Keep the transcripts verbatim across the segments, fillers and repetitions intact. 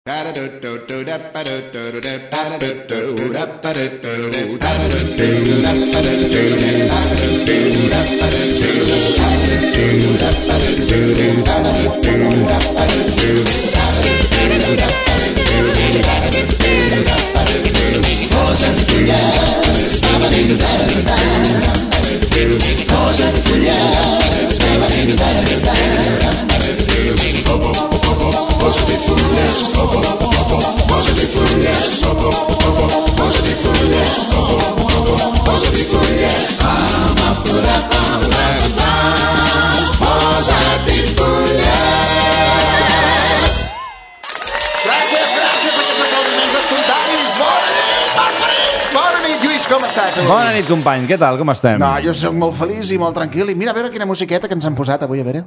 Bona nit, company. Què tal? Com estem? No, jo soc molt feliç i molt tranquil. I mira a veure quina musiqueta que ens han posat avui, a veure.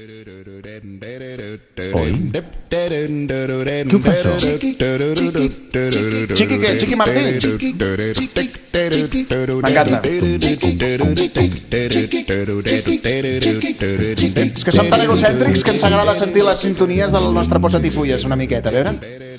Oi? Qui ho fa això? Chiqui què? Chiqui Martí? M'encanta. És que som tan egocèntrics que ens agrada sentir les sintonies del nostre Posa't i Fulles una miqueta, a veure.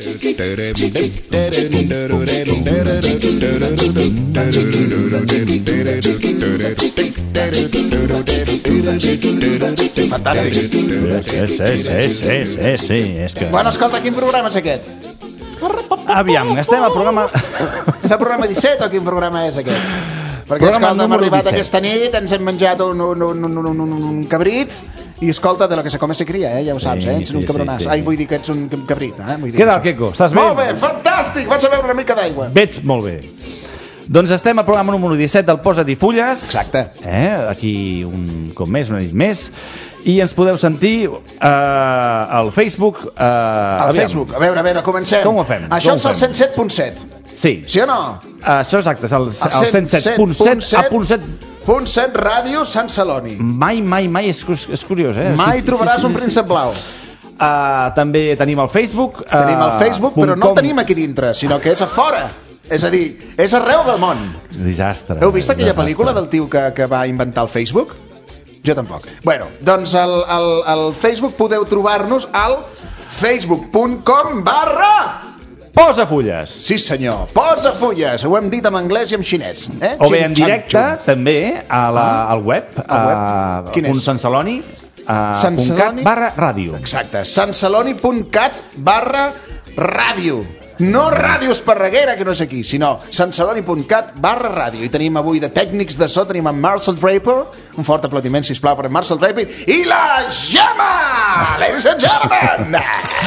Fantàstic. Sí, sí, sí, sí, sí, sí, és que... Bueno, escolta, quin programa és aquest? Aviam, estem al programa... És el programa disset o quin programa és aquest? Perquè, Programa escolta, hem número arribat disset. aquesta nit, ens hem menjat un, un, un, un, un, un, un cabrit i, escolta, de lo que se come se cria, eh? Ja ho saps, eh? Ets Sí, un sí, cabronàs. sí, sí. Ai, vull dir que ets un cabrit, eh? Vull dir Què tal, això. Queco? Estàs bé? Molt bé, fantàstic! Vaig a beure una mica d'aigua. Veig molt bé. Doncs estem al programa número disset del Posa't i Fulles. Exacte. Eh? Aquí un cop més, una nit més. I ens podeu sentir eh, al Facebook. Eh, Al aviam. Facebook. A veure, a veure, comencem. Com ho fem? Això Com és ho el fem? cent set punt set. Sí. Sí o no? Uh, això exacte, és el, El el cent set punt set a punt set. punt set Ràdio Sant Celoni. Mai, mai, mai, és, cus- és curiós, eh? Mai Sí, sí, trobaràs sí, sí, un sí. príncep blau. Uh, també tenim el Facebook. Uh, Tenim el Facebook, però no el tenim aquí dintre, sinó que és a fora. És a dir, és arreu del món. Desastre. Heu vist aquella desastre. pel·lícula del tio que, que va inventar el Facebook? Jo tampoc. Bueno, doncs al, al, al Facebook podeu trobar-nos al facebook punt com barra... Posa fulles. Sí senyor, posa fulles. Ho hem dit en anglès i en xinès. Eh? O bé en Xin, xan, directe, xun. també, a la, Ah. al web. Al web. Uh, Quin és? punt Sant Celoni. Uh, Sant punt cat Celoni? barra ràdio. Exacte, santceloni punt cat barra ràdio. No Ràdio Esparreguera, que no és aquí, sinó santceloni punt cat barra ràdio. I tenim avui de tècnics de so, tenim en Marcel Draper, un fort aplaudiment, sisplau, per en Marcel Draper, i la Gemma! Ladies and gentlemen!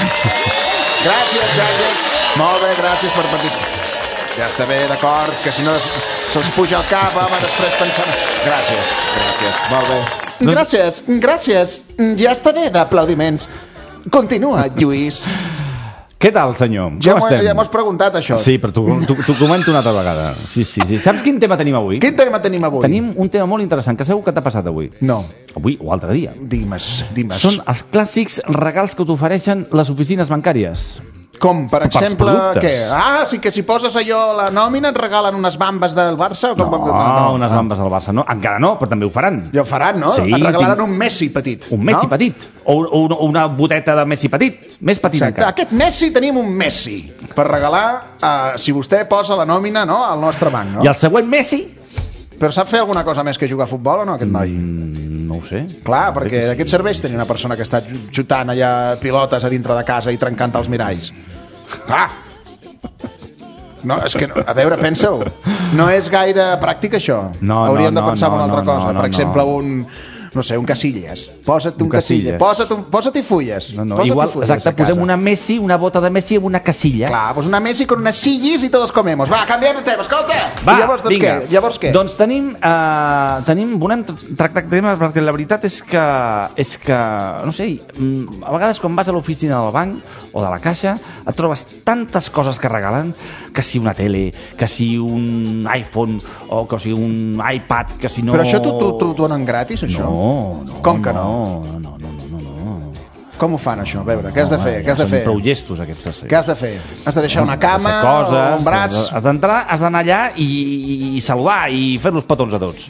Gràcies, gràcies. Molt bé, gràcies per participar. Ja està bé, d'acord, que si no se'ls puja el cap, home, després pensem... Gràcies, gràcies, molt bé. Gràcies, gràcies. Ja està bé d'aplaudiments. Continua, Lluís. Què tal, senyor? Ja Com m'ho estem? ja m'ho has preguntat, això. Sí, però t'ho comento una altra vegada. Sí, sí, sí. Saps quin tema tenim avui? Quin tema tenim avui? Tenim un tema molt interessant, que segur que t'ha passat avui. No, Avui o altre dia. dimes, dimes. Són els clàssics regals que t'ofereixen les oficines bancàries. Com, per pels exemple, productes. què? Ah, sí que si poses allò a la nòmina et regalen unes bambes del Barça? O No, com... no, unes ah. bambes del Barça. No, encara no, però també ho faran. Ja ho faran, no? Sí, et regalaran tinc- un Messi petit. Un Messi no? petit. O, o una, una boteta de Messi petit. Més petit Exacte. encara. Aquest Messi tenim un Messi per regalar, uh, si vostè posa la nòmina, no?, al nostre banc, no? I el següent Messi? Però sap fer alguna cosa més que jugar a futbol o no, aquest noi? Mm, no ho sé. Clar, Jo crec perquè que d'aquest sí. serveix tenir una persona que està xutant allà pilotes a dintre de casa i trencant els miralls. Clar! No, és que, no, a veure, pensa-ho. No és gaire pràctic, això. No, Hauríem no, de pensar no, en una altra no, cosa. no, no, per exemple, no. un... No sé, un Casillas. Posa't un, Un Casillas. Casillas. Posa't, un, posa't-hi fulles. No, no, Posa't-hi igual, fulles exacte, a casa. posem una Messi, una bota de Messi en una casilla. Clar, pues una Messi con unas sillis i todos comemos. Va, canviem de tema, escolta! Va, I llavors, doncs, vinga. què? Llavors què? Doncs tenim, uh, tenim volem tr- tractar temes perquè la veritat és que, és que no sé, mm, a vegades quan vas a l'oficina del banc o de la caixa et trobes tantes coses que regalen, que si una tele, que si un iPhone o que si un iPad, que si no... Però això t'ho t'ho- t'ho donen gratis, això? No, no, Com que no? no? No, no, no, no, no. Com ho fan, això? A veure, què has de Home, fer? Què has de són fer? prou llestos, aquests. Sí. Què has de fer? Has de deixar una Has de cama fer coses, o un braç? Has d'entrar, has d'anar allà i, i saludar i fer-los petons a tots.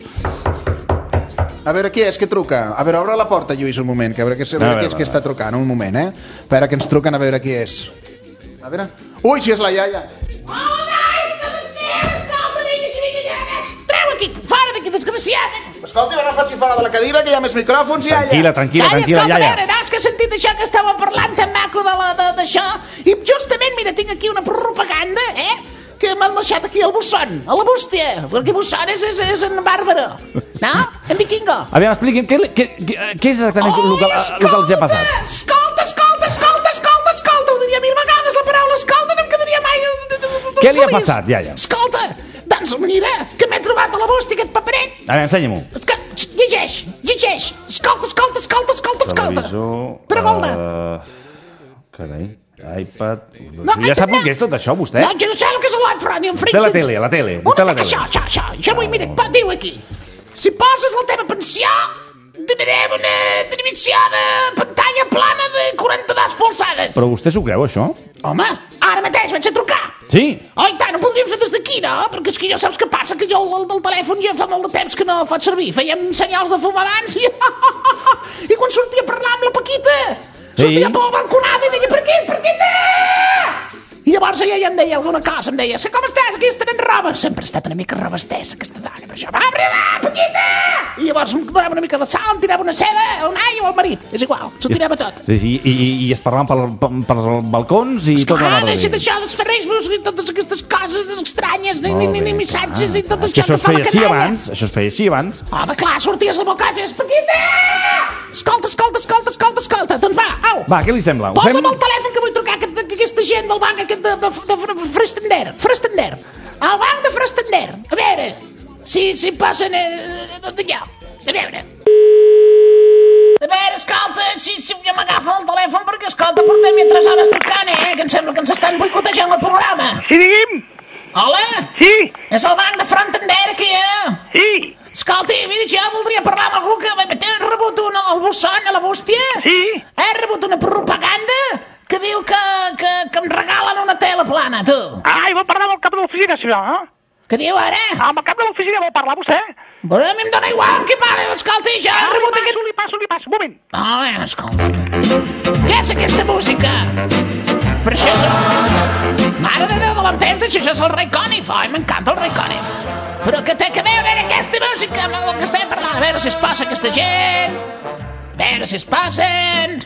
A veure qui és que truca. A veure, obre la porta, Lluís, un moment, que a veure, que, a veure, A veure, qui és que a està trucant. Un moment, eh? A veure que ens truquen, a veure qui és. A veure... Ui, si és la iaia. Hola, nois, que m'esteu? Escolta, vinga, vinga, vinga. Treu aquí, fora d'aquí, desgraciat. Escolta, no faci fora de la cadira, que hi ha més micròfons, iaia. Tranquil·la, tranquil·la, tranquil·la, escolta, iaia. a veure, no, és que he sentit això que estàveu parlant tan maco de la- de- d'això, i justament, mira, tinc aquí una propaganda, eh? Que m'han deixat aquí al Busson, a la bústia, perquè Busson és, és, és en Bàrbara, no? En Vikingo. A veure, expliqui'm, què, què, què, què és exactament el que, el que els ha passat? Escolta, escolta, escolta, escolta, escolta, ho diria mil vegades la paraula escolta, no em quedaria mai... Què li ha passat, iaia? Escolta, doncs mira, que m'he trobat a la bústia aquest paperet. A veure, ensenya-m'ho. Que, llegeix, llegeix. Escolta, escolta, escolta, escolta, escolta. Televisor... Pregola. Uh, carai, iPad... No, ja sap no. el que és tot això, vostè? No, jo no sé el que és l'iPhone ni un Té la tele, la tele. Una, Té la tele. Això, això, això. Això vull, mira, pa, diu aquí. Si poses la teva pensió, donarem una televisió de pantalla plana de quaranta-dues polzades. Però vostè s'ho creu, això? Home, ara mateix vaig a trucar. Sí? Oh, i tant, ho podríem fer des d'aquí, no? Perquè és que jo saps què passa? Que jo el del telèfon ja fa molt de temps que no faig servir. Fèiem senyals de fum abans i... I quan sortia a parlar amb la Paquita, sortia Sí. per la balconada i deia, per què, per què no? I llavors ella ja em deia alguna cosa, em deia, com estàs, aquí estan en roba. Sempre ha estat una mica robastessa, aquesta dona, per això, va, va, Paquita! I llavors em donava una mica de sal, em tirava una seda, un ai o el marit, és igual, s'ho tirava tot. Sí, sí, i, i, i es parlaven per, per els balcons i tot Esclar, anava deixa bé. d'això dels ferrejos i totes aquestes coses estranyes, ni, ni, ni, ni missatges i tot És que això això es que fa feia la així canalla. abans, això es feia així abans. Home, clar, sorties al balcó i feies, Paquita! Escolta, escolta, escolta, escolta, escolta, doncs va, au. Va, què li sembla? Ho Posa'm fem? el telèfon que vull trucar aquest, aquesta gent del banc aquest de, de, de, de Frestender, Frestender. El banc de Frestender. A veure, si, si posen... Eh, d'allò. A veure. A veure, escolta, si, si ja m'agafen el telèfon perquè, escolta, portem ja tres hores trucant, eh, que em sembla que ens estan boicotejant el programa. Sí, digui'm. Hola? Sí, És el banc de Frestender, aquí, eh? sí, Escolti, mira, jo voldria parlar amb algú que he rebut un, el Busson a la bústia. sí. He rebut una propaganda que diu que, que, que em regalen una tele plana, tu. Ai, vol parlar amb el cap de l'oficina, si no? Què diu ara? Amb el cap de l'oficina vol parlar vostè? Però a mi em dóna igual, què pare? Escolti, jo he Ah, li rebut passo, aquest... li passo, li passo, un moment. Ah, bé, escolta. Què és aquesta música? Però això és... Mare de Déu de l'empenta, això és el Ray Conniff. Ai, m'encanta el Ray Conniff. Però què té que veure aquesta música amb el que estem parlant? A veure si es passa aquesta gent. A veure si es passen.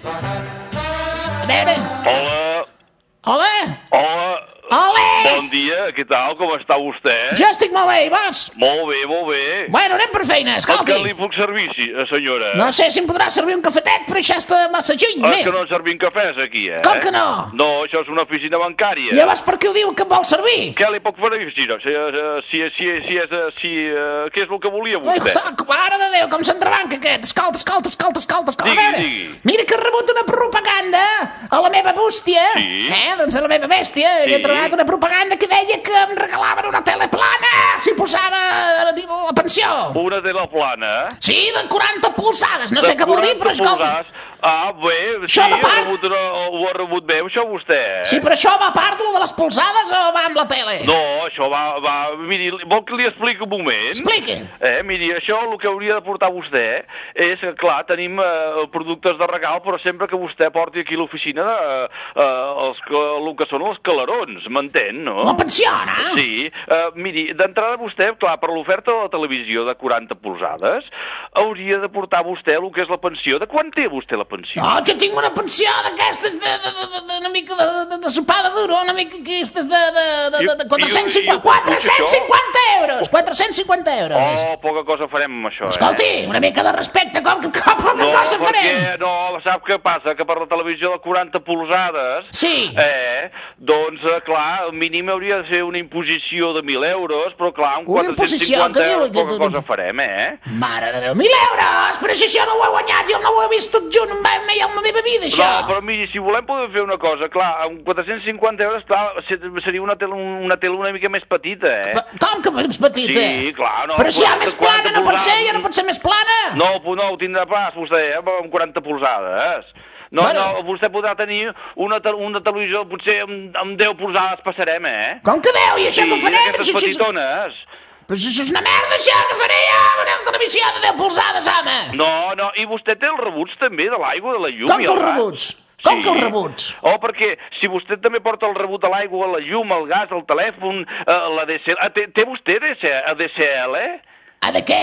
A veure... Hola, Hola? hola, Hola! bon dia, què tal, com està vostè? Jo estic molt bé, i vos? Molt bé, molt bé. Bueno, anem per feina, En escolti. què li puc servir, sí, eh, senyora? No sé si em podrà servir un cafetet, però això està massa lluny, És né? que no servim cafès aquí, eh? Com que no? No, això és una oficina bancària. Llavors per què ho diu que em vol servir? Què li puc fer? Si, no, si, si, si, si, és, si, uh, què és el que volia Ai, vostè? soc, mare de Déu, com s'entrebanca aquest. Escolta, escolta, escolta, escolta, escolta. Digui, A veure, digui. mira que he rebut una propaganda a la meva bústia. Sí. Eh, doncs a la meva bèstia. Sí. He trobat una propaganda que deia que em regalaven una tele plana si posava la, la pensió. Una tele plana? Sí, de quaranta polzades. No sé De què vol dir, però quaranta escolta. polzades. Ah, bé, sí, Això va ha part. rebut una, ho ha rebut bé, això vostè, eh? Sí, però això va a part de lo de les polzades o va amb la tele? No, això va, va... Miri, vol que li expliqui un moment? Expliqui. Eh, miri, això el que hauria de portar vostè és que, clar, tenim eh, productes de regal, però sempre que vostè porti aquí a l'oficina eh, eh, els que, el que són els calarons, m'entén, no? La pensió, no? Sí. Eh, miri, d'entrada vostè, clar, per l'oferta de la televisió de quaranta polzades, hauria de portar vostè el que és la pensió. De quan té vostè la pensió? No, jo tinc una pensió d'aquestes de, de, de, de, de, una mica de, de, de sopada duro, una mica aquestes de, de, de, de, de quatre-cents cinquanta, I- i- i- quatre-cents cinquanta euros, quatre-cents cinquanta euros. Oh, poca cosa farem amb això, Escolti, eh? una mica de respecte, com que com, poca No, cosa perquè, farem. no, sap què passa? Que per la televisió de quaranta polzades, Sí. eh, doncs, eh, clar, el mínim hauria de ser una imposició de mil euros, però clar, amb Una imposició, quatre-cents cinquanta què diu? euros poca Que- cosa farem, eh? Mare de Déu, mil euros! Però si això no ho he guanyat, jo no ho he vist tot junt mai en la meva vida, això. No, però miri, si volem podem fer una cosa, clar, amb quatre-cents cinquanta euros, clar, seria una tele, una tele una mica més petita, eh? Com que és petita? Sí, clar, no. Però si hi ha més quaranta plana, no pot ser, polzades. ja no pot ser més plana. No, pu- no ho tindrà pas, vostè, eh, amb quaranta polzades. No, Bueno. no, vostè podrà tenir una, te una televisió, potser amb, amb deu polzades passarem, eh? Com que deu? I això Sí, que ho farem? aquestes Això- això- petitones. Però si això és una merda, això, que faré jo, una televisió de deu polzades, home. No, no, i vostè té els rebuts també de l'aigua, de la llum Com i que el els gas? rebuts? Com Sí. que els rebuts? Oh, perquè si vostè també porta el rebut a l'aigua, la llum, el gas, el telèfon, eh, la D C L... Ah, té, té vostè A D C L, eh? A de què?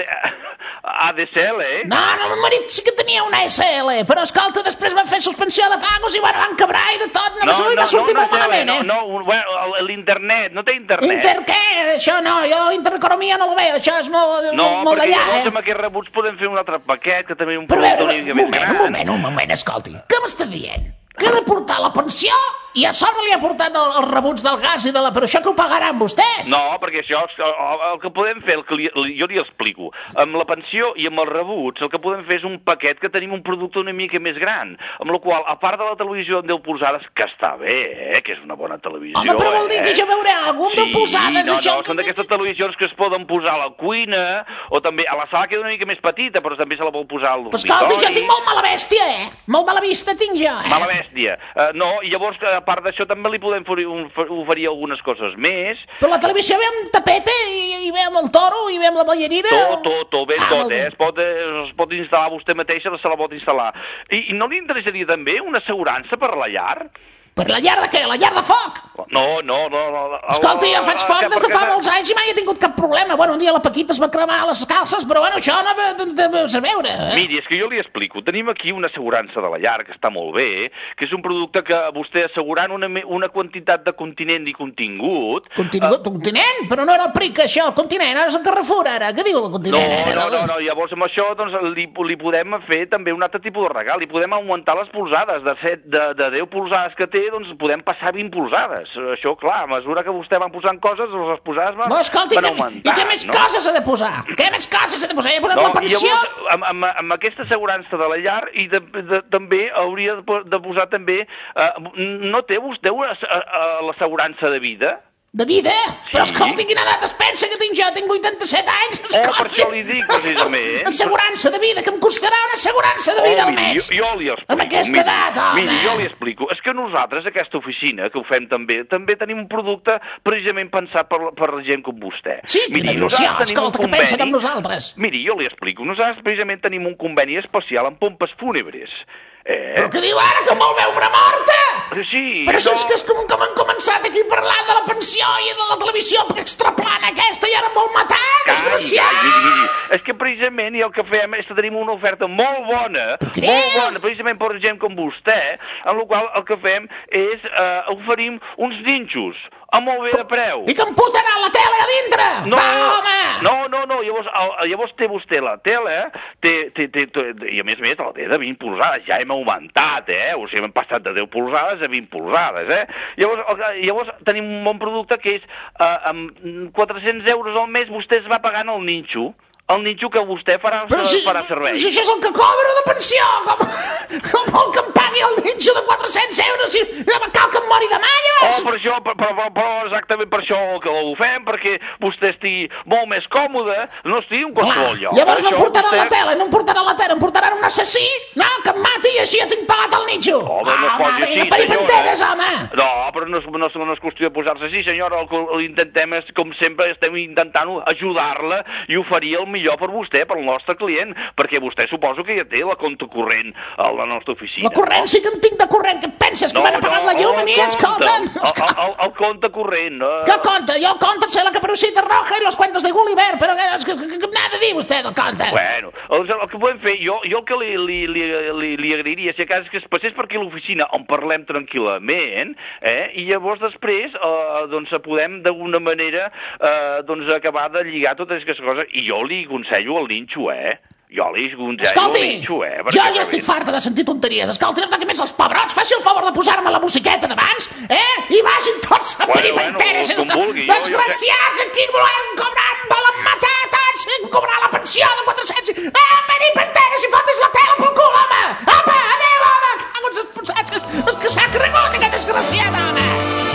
A D C L, eh? No, no, el meu marit sí que tenia una S L, però escolta, després van fer suspensió de pagos i bueno, van quebrar i de tot, només no, no, va sortir no, no, molt malament, eh? No, no, bueno, l'internet, no té internet. Inter què? Això no, jo intereconomia no lo veo, això és molt, no, molt d'allà, eh? No, perquè llavors amb aquests rebuts podem fer un altre paquet, que també un però producte veure, una mica un més moment, gran. un moment, un moment, escolti, què m'està dient? Que he de portar la pensió i a sobre li ha portat el, els rebuts del gas i de la... Però això que ho pagaran vostès? No, perquè això, el, el que podem fer, el que li, jo li explico, amb la pensió i amb els rebuts, el que podem fer és un paquet que tenim un producte una mica més gran, amb la qual, a part de la televisió amb deu polsades, que està bé, eh, que és una bona televisió, home, però vol dir eh? que jo veuré algun sí, deu polsades, no, això... no, són d'aquestes televisions que es poden posar a la cuina, o també a la sala queda una mica més petita, però també se la vol posar al Però dormitori. escolta, jo tinc molt mala bèstia, eh? Molt mala vista tinc jo, eh? Mala bèstia. Uh, no, i llavors, a part d'això, també li podem oferir, oferir algunes coses més. Però la televisió ve amb tapete i, i ve amb el toro i ve amb la ballarina? Tot, tot, tot, ben Ah, tot, molt bé. eh? Es pot, eh, es pot instal·lar vostè mateixa, se la pot instal·lar. I, I no li interessaria també una assegurança per a la llar? Per la llar de què? La llar de foc? No, no, no. no Escolta, jo faig foc que- des de fa perquè- molts anys i mai he tingut cap problema. Bueno, un dia la Paquita es va cremar les calces, però bueno, això no ve de, de, de veure. Eh? Miri, és que jo li explico. Tenim aquí una assegurança de la llar, que està molt bé, que és un producte que vostè assegurant una, me- una quantitat de continent i contingut... Contingut, continent? Però no era el Pric, això, el continent, ara és el Carrefour, ara. Què diu el No, continent? no, ara? no, no, llavors amb això doncs, li, li podem fer també un altre tipus de regal, li podem augmentar les polsades, de, set, de, de deu polsades que té, doncs podem passar vint polsades. Això, clar, a mesura que vostè van posant coses, doncs les polsades van, Bo, escolta, van i, què, augmentant. i què més no? coses ha de posar? Què més coses ha de posar? He posat No, la i pensió... llavors, amb, amb, amb aquesta assegurança de la llar, i de, de, també hauria de, po- de posar també... Eh, no té vostè una, eh, eh, l'assegurança de vida? De vida? Però Sí. escolti, quina edat es pensa que tinc jo? Tinc vuitanta-set anys, Oh, per escolti. això li dic, precisament. Assegurança de vida, que em costarà una assegurança de vida Oh, al miri, mes. jo, jo li explico. Amb aquesta miri, edat, home. Miri, jo li explico. És que nosaltres, aquesta oficina, que ho fem també, també tenim un producte precisament pensat per, per la gent com vostè. Sí, quina il·lusió, nosaltres tenim escolta, un que pensen conveni- en nosaltres. Miri, jo li explico. Nosaltres precisament tenim un conveni especial amb pompes fúnebres. Eh? Però què diu ara, que em vol veure morta? Sí, Però si no... és que és com, com han començat aquí parlant de la pensió i de la televisió extraplana aquesta i ara em vol matar, desgraciat! Calla, miri, miri. És que precisament i el que fem és que tenim una oferta molt bona, què? molt bona, precisament per gent com vostè, en la qual el que fem és eh, oferim uns ninxos a molt bé de preu. I que em posarà la tele a dintre! No, Va, home! no, no, no, llavors, el, llavors té vostè la tele, té, té, té, té, i a més a més la té de vint polsades, ja hem augmentat, eh? O sigui, hem passat de deu polsades a vint polsades, eh? Llavors, el, llavors tenim un bon producte que és, eh, amb quatre-cents euros al mes vostè es va pagant el ninxo, el ninxo que vostè farà, Però si, farà servei. si això és el que cobro de pensió, com, com vol que em pagui el ninxo de quatre-cents euros i cal que em mori de Oh, malles? per això, per, per, per, però exactament per això que ho fem, perquè vostè estigui molt més còmode, no estigui en qualsevol lloc. Llavors no em Això portaran vostè- la tele, no em portaran la tele, em portaran un assassí, no, que em mati i així ja tinc pagat el ninxo. Home, no es posi així, vinga, peripenteres, home. No, però no és, no, és, no és qüestió de posar-se així, senyora. El que intentem és, com sempre, estem intentant ajudar-la i oferir el millor per vostè, per al nostre client, perquè vostè suposo que ja té la compte corrent a la nostra oficina. La corrent sí que en tinc de corrent, què et penses, que m'han apagat la llum a mi, escolta'm? El, el, el compte corrent. No? Què compte? Jo el compte sé la Caperucita Roja i los cuentos de Gulliver, però què, què, què, què m'ha de dir vostè del compte? Bueno, el, el que podem fer, jo, jo el que li, li, li, li, li agrairia, si a cas que es passés per aquí a l'oficina on parlem tranquil·lament, eh, i llavors després eh, doncs podem d'alguna manera eh, doncs acabar de lligar totes aquestes coses, i jo li aconsello el ninxo, eh? Jo li aconsello Escolti, el ninxo, eh? jo ja estic farta de sentir tonteries. Escolti, no toqui més els pebrots, faci el favor de posar-me la musiqueta d'abans, eh? I vagin tots a Bueno, peripenteres. bueno, com vulgui, jo- Desgraciats, aquí volen cobrar, em volen matar tots, em cobrar la pensió de quatre-cents. Eh, peripenteres, i fotis la tela pel cul, home! Apa, adéu, home! Cago en els posats, és que s'ha cregut aquest desgraciat, home!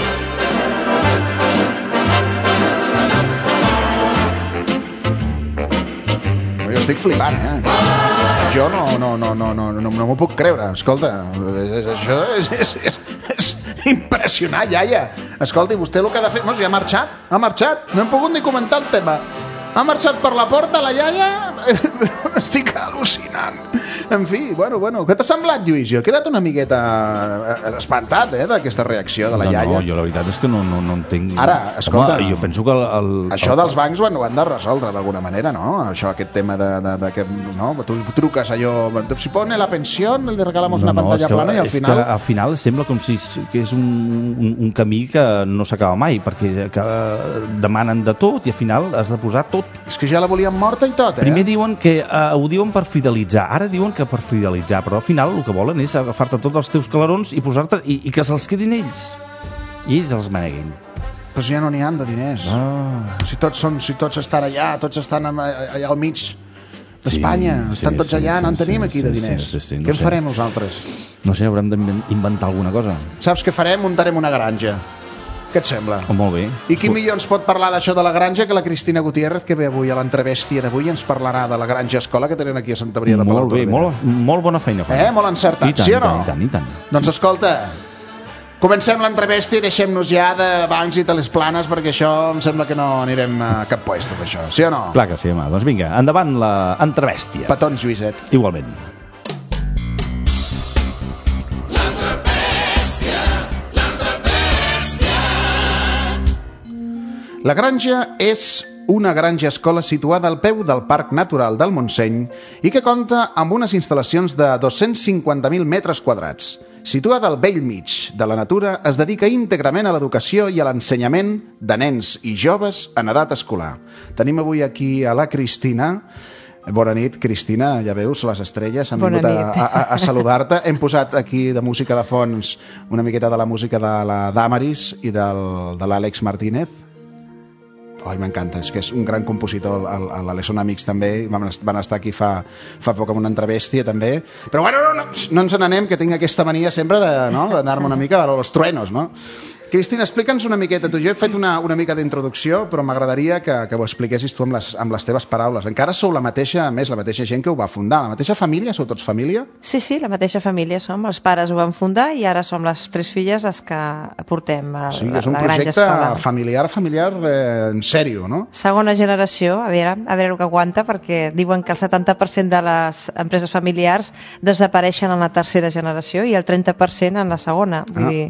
Jo estic flipant, eh? Jo no, no, no, no, no, no, no m'ho puc creure. Escolta, és, és, això és, és, és, és impressionant, iaia. Escolti, vostè el que ha de fer... Mos, ja ha marxat, ha marxat. No hem pogut ni comentar el tema. Ha marxat per la porta, la iaia, estic al·lucinant. En fi, bueno, bueno. Què t'ha semblat, Lluís? Jo he quedat una miqueta espantat, eh, d'aquesta reacció de la no, iaia. No, jo la veritat és que no, no, no entenc... Ara, escolta... Home, jo penso que el... el això el... dels bancs ho han, ho han de resoldre d'alguna manera, no? Això, aquest tema de, de, de que, no? Tu truques allò... Si pone la pensió, le regalamos no, una pantalla no, plana i al és final... Que al final sembla com si que és un, un, un camí que no s'acaba mai, perquè que demanen de tot i al final has de posar tot. És que ja la volien morta i tot, eh? Primer diuen que uh, ho diuen per fidelitzar, ara diuen que per fidelitzar, però al final el que volen és agafar-te tots els teus calarons i posar-te i, i que se'ls quedin ells. I ells els maneguin. Però ja no n'hi han de diners. Ah. Si tots són, si tots estan allà, tots estan allà al mig d'Espanya, sí, estan sí, tots allà, sí, no en tenim sí, aquí sí, de diners. Sí, sí, sí, no Què en sé. farem nosaltres? No sé, haurem d'inventar alguna cosa. Saps què farem? Muntarem una granja. Què et sembla? Oh, molt bé. I qui millor ens pot parlar d'això de la granja que la Cristina Gutiérrez, que ve avui a l'entrevèstia d'avui, ens parlarà de la granja escola que tenen aquí a Santa Maria de Molt bé, Palautordera. molt, molt bona feina. Eh? Molt encertat, I tant, sí o no? I tant, i tant, i tant. Doncs escolta, comencem l'entrevèstia i deixem-nos ja de bancs i teles planes, perquè això em sembla que no anirem a cap puesto, per això. Sí o no? Clar que sí, home. Doncs vinga, endavant l'entrevèstia. Petons, Lluïset. Igualment. La granja és una granja escola situada al peu del Parc Natural del Montseny i que compta amb unes instal·lacions de dos-cents cinquanta mil metres quadrats. Situada al bell mig de la natura, es dedica íntegrament a l'educació i a l'ensenyament de nens i joves en edat escolar. Tenim avui aquí a la Cristina. Bona nit, Cristina, ja veus, les estrelles han Bona vingut a, nit. a, a saludar-te. Hem posat aquí de música de fons una miqueta de la música de la Damaris i del, de l'Àlex Martínez. Ai, m'encanta, és que és un gran compositor, l'Àlex són amics també, van, van estar aquí fa, fa poc amb una entrevèstia també, però bueno, no, no, no ens n'anem, que tinc aquesta mania sempre de, no, d'anar-me una mica a los truenos, no? Cristina, explica'ns una miqueta, tu, jo he fet una, una mica d'introducció, però m'agradaria que, que ho expliquessis tu amb les, amb les teves paraules. Encara sou la mateixa, a més, la mateixa gent que ho va fundar, la mateixa família? Sou tots família? Sí, sí, la mateixa família som. Els pares ho van fundar i ara som les tres filles les que portem a, Sí, la, és un la granja projecte escolar. familiar, familiar eh, en sèrio, no? Segona generació, a veure, a veure el que aguanta, perquè diuen que el setanta per cent de les empreses familiars desapareixen en la tercera generació i el trenta per cent en la segona. Vull Ah. dir,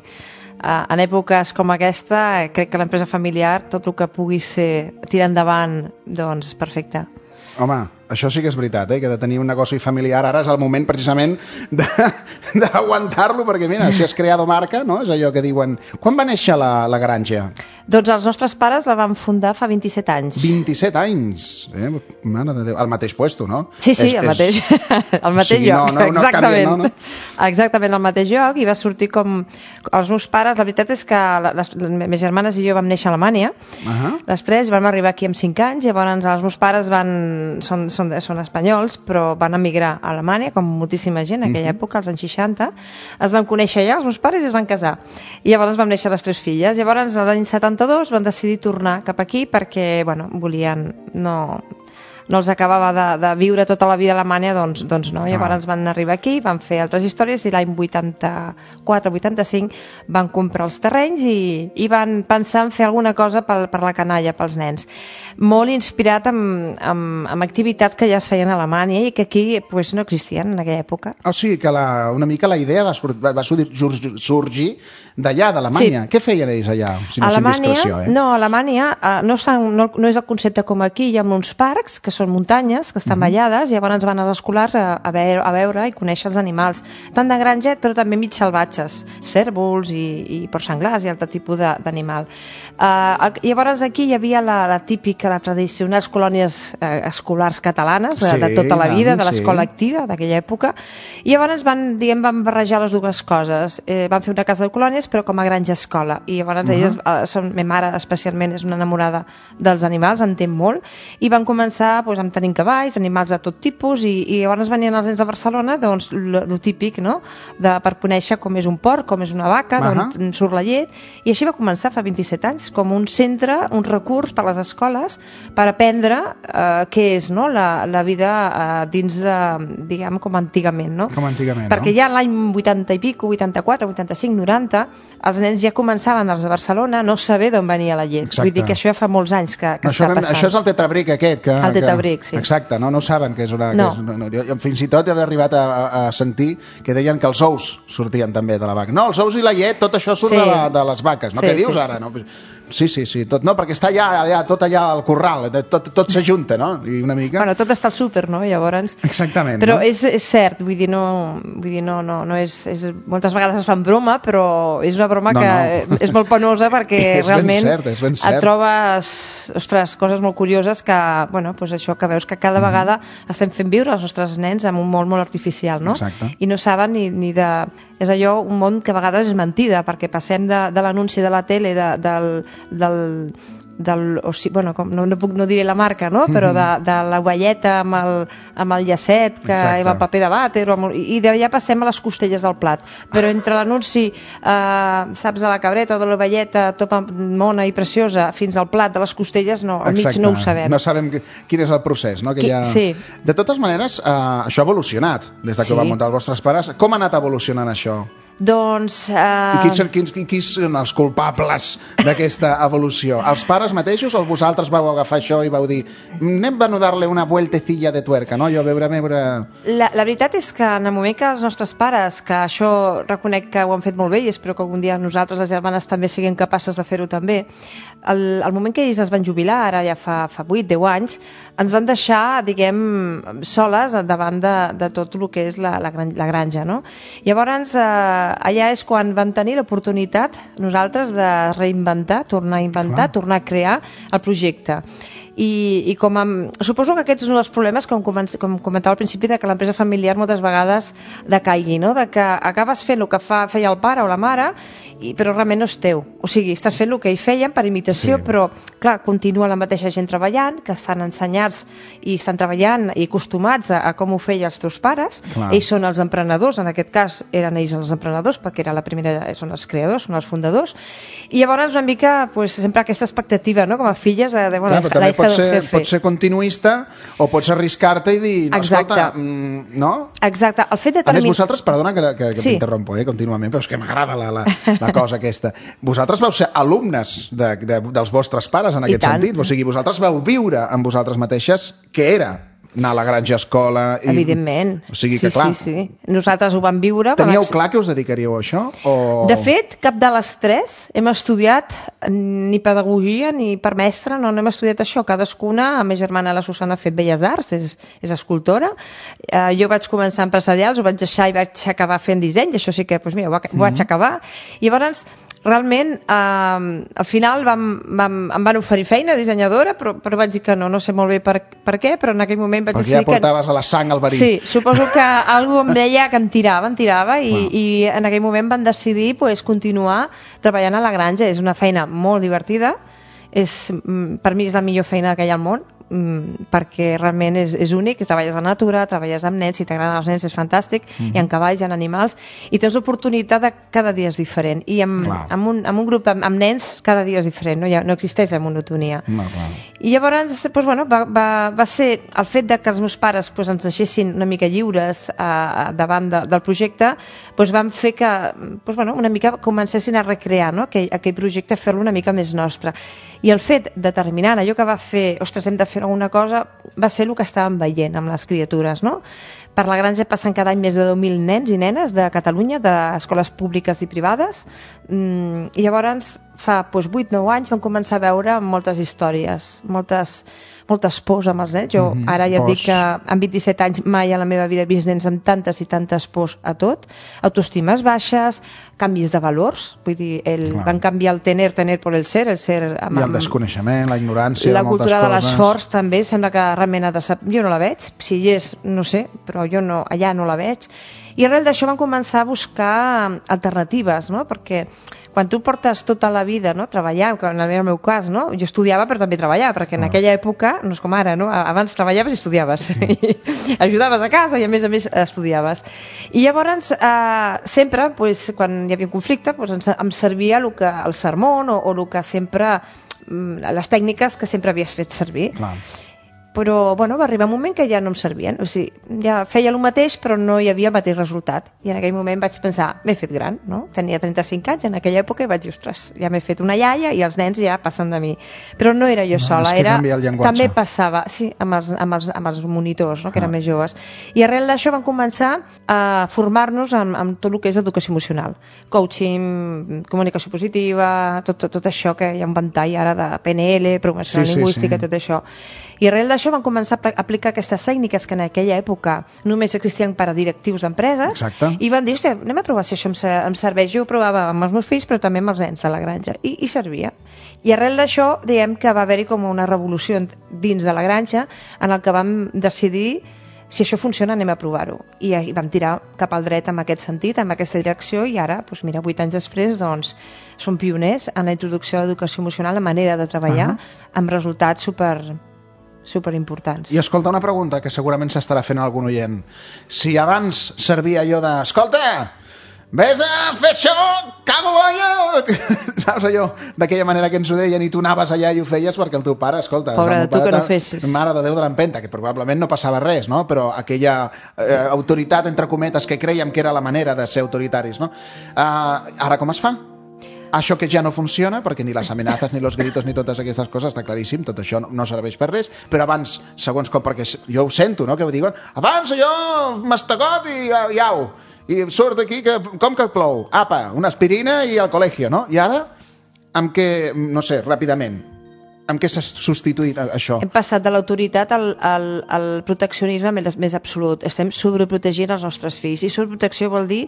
en èpoques com aquesta, crec que l'empresa familiar, tot el que pugui ser tirar endavant, doncs perfecte. Home, això sí que és veritat, eh? Que de tenir un negoci familiar ara és el moment precisament de- d'aguantar-lo, perquè mira, si has creat marca, no? És allò que diuen... Quan va néixer la, la granja? Doncs els nostres pares la van fundar fa vint-i-set anys. vint-i-set anys. Eh? Mare de Déu. Al mateix puesto, no? Sí, sí, És- el és- mateix, el mateix O sigui, lloc, no- no- no exactament. canvien, no, no? Exactament el mateix lloc, i va sortir com... Els meus pares, la veritat és que les, les meves germanes i jo vam néixer a Alemanya, Ahà. les tres vam arribar aquí amb cinc anys, llavors els meus pares van, són, són, són espanyols, però van emigrar a Alemanya, com moltíssima gent, en aquella Mhm. època, als anys seixanta, es van conèixer allà, els meus pares, i es van casar. I llavors vam néixer les tres filles. Llavors, als anys setanta-dos, van decidir tornar cap aquí perquè, bueno, volien... No, no els acabava de, de viure tota la vida a Alemanya, doncs, doncs no. Llavors van arribar aquí, van fer altres històries i l'any vuitanta-quatre vuitanta-cinc van comprar els terrenys i, i van pensar en fer alguna cosa per, per la canalla, pels nens. Molt inspirat amb, amb, amb activitats que ja es feien a Alemanya i que aquí pues, no existien en aquella època. O sigui que la, una mica la idea va, sur, va, va sorgir, sorgir d'allà, d'Alemanya. Sí. Què feien ells allà, si no és Alemanya, indiscreció, eh? no, a Alemanya uh, no, no, no és el concepte com aquí, hi ha uns parcs que són muntanyes, que estan Mhm. ballades, i llavors van els escolars a, a, veure, a veure i conèixer els animals, tant de granget però també mig salvatges, cérvols i, i porcs senglars i altre tipus de- d'animal. Uh, llavors aquí hi havia la, la típica, la tradicionals colònies eh, escolars catalanes de, de Sí, tota la vida, tant, de l'escola sí. activa d'aquella època, i llavors van, diguem, van barrejar les dues coses. Eh, van fer una casa de colònies però com a granja escola, i llavors uh -huh. elles, eh, són, ma mare especialment és una enamorada dels animals, entén molt, i van començar doncs, amb tenint cavalls, animals de tot tipus, i, i llavors venien els nens de Barcelona, doncs, el típic, no?, de, per conèixer com és un porc, com és una vaca, Uh-huh. d'on surt la llet, i així va començar fa vint-i-set anys, com un centre, un recurs per a les escoles per aprendre eh, què és, no?, la, la vida eh, dins de, diguem, com antigament, no? Com antigament, Perquè no? ja l'any vuitanta i pico, vuitanta-quatre, vuitanta-cinc, noranta, els nens ja començaven, els de Barcelona, a no saber d'on venia la llet. Exacte. Vull dir que això ja fa molts anys que, que això, està passant. això és el tetrabric aquest, que, El que, d'abric, sí. Exacte, no, no saben que és una... No. Que és, no, no, jo, fins i tot he arribat a, a sentir que deien que els ous sortien també de la vaca. No, els ous i la llet, tot això surt Sí. de, la, de les vaques. No? Sí, Què dius sí, ara? No? Sí, sí, sí, tot, no, perquè està allà, allà, tot allà al corral, tot, tot s'ajunta, no? I una mica... Bueno, tot està al súper, no? Llavors... Exactament, Però no? és, és cert, vull dir, no, vull dir, no, no, no és, és... Moltes vegades es fan broma, però és una broma No, que no. és molt penosa perquè És ben realment cert, és ben cert. et trobes, ostres, coses molt curioses que, bueno, doncs això, que veus que cada vegada estem fent viure els nostres nens en un món molt artificial, no? Exacte. I no saben ni, ni de... És allò, un món que a vegades és mentida, perquè passem de, de l'anunci de la tele, de, del, del, del, o sigui, bueno, com, no, no, puc, no diré la marca, no? Però de, de la ovelleta amb el, amb el llacet, que, Exacte. amb el paper de vàter, o amb, i d'allà passem a les costelles del plat. Però entre l'anunci, eh, saps, de la cabreta o de l'ovelleta, tota mona i preciosa, fins al plat de les costelles, no, al mig Exacte. no ho sabem. No sabem qui- quin és el procés, no? Que Qui- ja... sí. De totes maneres, eh, això ha evolucionat des de que Sí. ho van muntar els vostres pares. Com ha anat evolucionant això? Doncs... I Eh, quins, són- quins, quins són els culpables d'aquesta evolució? Els pares mateixos o vosaltres vau agafar això i vau dir anem a dar-li una vueltecilla de tuerca, no? Jo a veure, a veure... La, la veritat és que en el moment que els nostres pares, que això reconec que ho han fet molt bé i espero que algun dia nosaltres, les germanes, també siguem capaces de fer-ho també, el, el moment que ells es van jubilar, ara ja fa, fa vuit deu anys, ens van deixar, diguem, soles davant de, de tot el que és la, la, gran, la granja, no? Llavors, eh, allà és quan vam tenir l'oportunitat nosaltres de reinventar, tornar a inventar, Clar. tornar a crear el projecte. I, i com a, suposo que aquest és un dels problemes, com, començ, com comentava al principi, de que l'empresa familiar moltes vegades decaigui, no? De que acabes fent el que fa, feia el pare o la mare, i, però realment no és teu. O sigui, estàs fent el que hi feien per imitació, Sí. però, clar, continua la mateixa gent treballant, que estan ensenyats i estan treballant i acostumats a, a com ho feien els teus pares. Clar. Ells són els emprenedors, en aquest cas eren ells els emprenedors, perquè era la primera, són els creadors, són els fundadors. I llavors una mica, pues, sempre aquesta expectativa, no?, com a filles de, de bueno, Clar, però també la hija pot del ser, jefe. pot ser continuista o pots arriscar-te i dir, no, Exacte. escolta, mm, no? Exacte, el fet de A més, terminar... vosaltres, perdona que, que, que Sí. t'interrompo eh, contínuament, però és que m'agrada la, la, la cosa aquesta. Vosaltres vau ser alumnes de, de, dels vostres pares en I aquest tant. sentit. O sigui, vosaltres vau viure amb vosaltres mateixes què era anar a la granja escola... I... Evidentment. O sigui sí, que, clar, Sí, sí. Nosaltres ho vam viure. vam teníeu ex- clar que us dedicaríeu a això? O... De fet, cap de les tres hem estudiat ni pedagogia ni per mestre, no, no hem estudiat això. Cadascuna, la meva germana, la Susana, ha fet Belles Arts, és, és escultora. Eh, jo vaig començar empresarials, ho vaig deixar i vaig acabar fent disseny, i això sí que, doncs mira, ho, ho vaig acabar. I llavors, realment, eh, al final vam, vam, em van oferir feina, dissenyadora, però, però vaig dir que no, no sé molt bé per, per què, però en aquell moment vaig Perquè decidir ja portaves a la sang al verí. Sí, suposo que algú em deia que em tirava, em tirava i, i en aquell moment van decidir pues, continuar treballant a la granja. És una feina molt divertida, és, mm, per mi és la millor feina que hi ha al món, mm, perquè realment és, és únic, treballes a la natura, treballes amb nens, si t'agraden els nens és fantàstic, mm. hi ha cavalls, hi ha animals, i tens l'oportunitat de cada dia és diferent. I amb, Clar. amb, un, amb un grup amb, amb nens cada dia és diferent, no, hi ha, no existeix la monotonia. No, clar. I llavors, doncs, bueno, va, va, va ser el fet de que els meus pares doncs, ens deixessin una mica lliures eh, davant de, del projecte, doncs, van fer que doncs, bueno, una mica comencessin a recrear, no?, aquell, aquell projecte, fer-lo una mica més nostre. I el fet determinant, allò que va fer, ostres, hem de fer alguna cosa, va ser el que estàvem veient amb les criatures, no? Per la granja passen cada any més de deu mil nens i nenes de Catalunya, d'escoles públiques i privades, mm, i llavors fa doncs, vuit nou anys vam començar a veure moltes històries, moltes, moltes pors amb els nens. Jo Mhm, ara ja et pors. dic que amb vint-i-set anys mai a la meva vida he vist nens amb tantes i tantes pors a tot, autoestimes baixes, canvis de valors, vull dir, el, Clar. van canviar el tener, tener por el ser, el ser amb, I el amb- desconeixement, la ignorància la de moltes cultura de coses. l'esforç també sembla que realment ha de ser... Jo no la veig, si hi és, no sé, però jo no, allà no la veig. I arrel d'això van començar a buscar alternatives, no? Perquè quan tu portes tota la vida no, treballant, com en el meu cas, no? Jo estudiava però també treballava, perquè en aquella època, no és com ara, no? Abans treballaves i estudiaves. I ajudaves a casa i a més a més estudiaves. I llavors, eh, sempre, pues, quan hi havia un conflicte, pues, ens, em servia el, que, el sermó o, o el que sempre, mm, les tècniques que sempre havies fet servir. Clar. però bueno, va arribar un moment que ja no em servien, o sigui, ja feia el mateix però no hi havia el mateix resultat, i en aquell moment vaig pensar, m'he fet gran, no? Tenia trenta-cinc anys en aquella època i vaig dir, ostres, ja m'he fet una iaia i els nens ja passen de mi, però no era jo No, sola, és que era, canvia el llenguatge. també passava, sí, amb els, amb els, amb els monitors, no? Que eren Ah. més joves, i arrel d'això vam començar a formar-nos amb, amb tot el que és educació emocional, coaching, comunicació positiva, tot, tot, tot això que hi ha un ventall ara de P N L, programació Sí, sí, lingüística, sí. tot això. I arrel d'això van començar a aplicar aquestes tècniques que en aquella època només existien per a directius d'empreses. Exacte. I van dir, hòstia, anem a provar si això em, se- em serveix. Jo ho provava amb els meus fills, però també amb els nens de la granja. I, i servia. I arrel d'això, diem que va haver-hi com una revolució dins de la granja en el que vam decidir si això funciona anem a provar-ho. I, i vam tirar cap al dret en aquest sentit, en aquesta direcció, i ara, doncs mira, vuit anys després, doncs, som pioners en la introducció de l'educació emocional, la manera de treballar, uh -huh. amb resultats super, super importants. I escolta, una pregunta que segurament s'estarà fent algun oient. Si abans servia allò de... Escolta, vés a fer això, cago allò! Saps allò? D'aquella manera que ens ho deien i tu anaves allà i ho feies perquè el teu pare, escolta... Pobre el de meu tu pare que no ta- fessis. Mare de Déu de l'empenta, que probablement no passava res, no? Però aquella eh, autoritat, entre cometes, que creiem que era la manera de ser autoritaris, no? Uh, ara com es fa? Això que ja no funciona, perquè ni les amenaces, ni los gritos, ni totes aquestes coses, està claríssim, tot això no, no serveix per res, però abans, segons com, perquè jo ho sento, no?, que ho diuen, abans allò, mastegot i, i au, i surt aquí, que, com que plou? Apa, una aspirina i al col·legi, no? I ara, amb què, no sé, ràpidament, amb què s'ha substituït a- això? Hem passat de l'autoritat al, al, al proteccionisme més, més absolut. Estem sobreprotegint els nostres fills. I sobreprotecció vol dir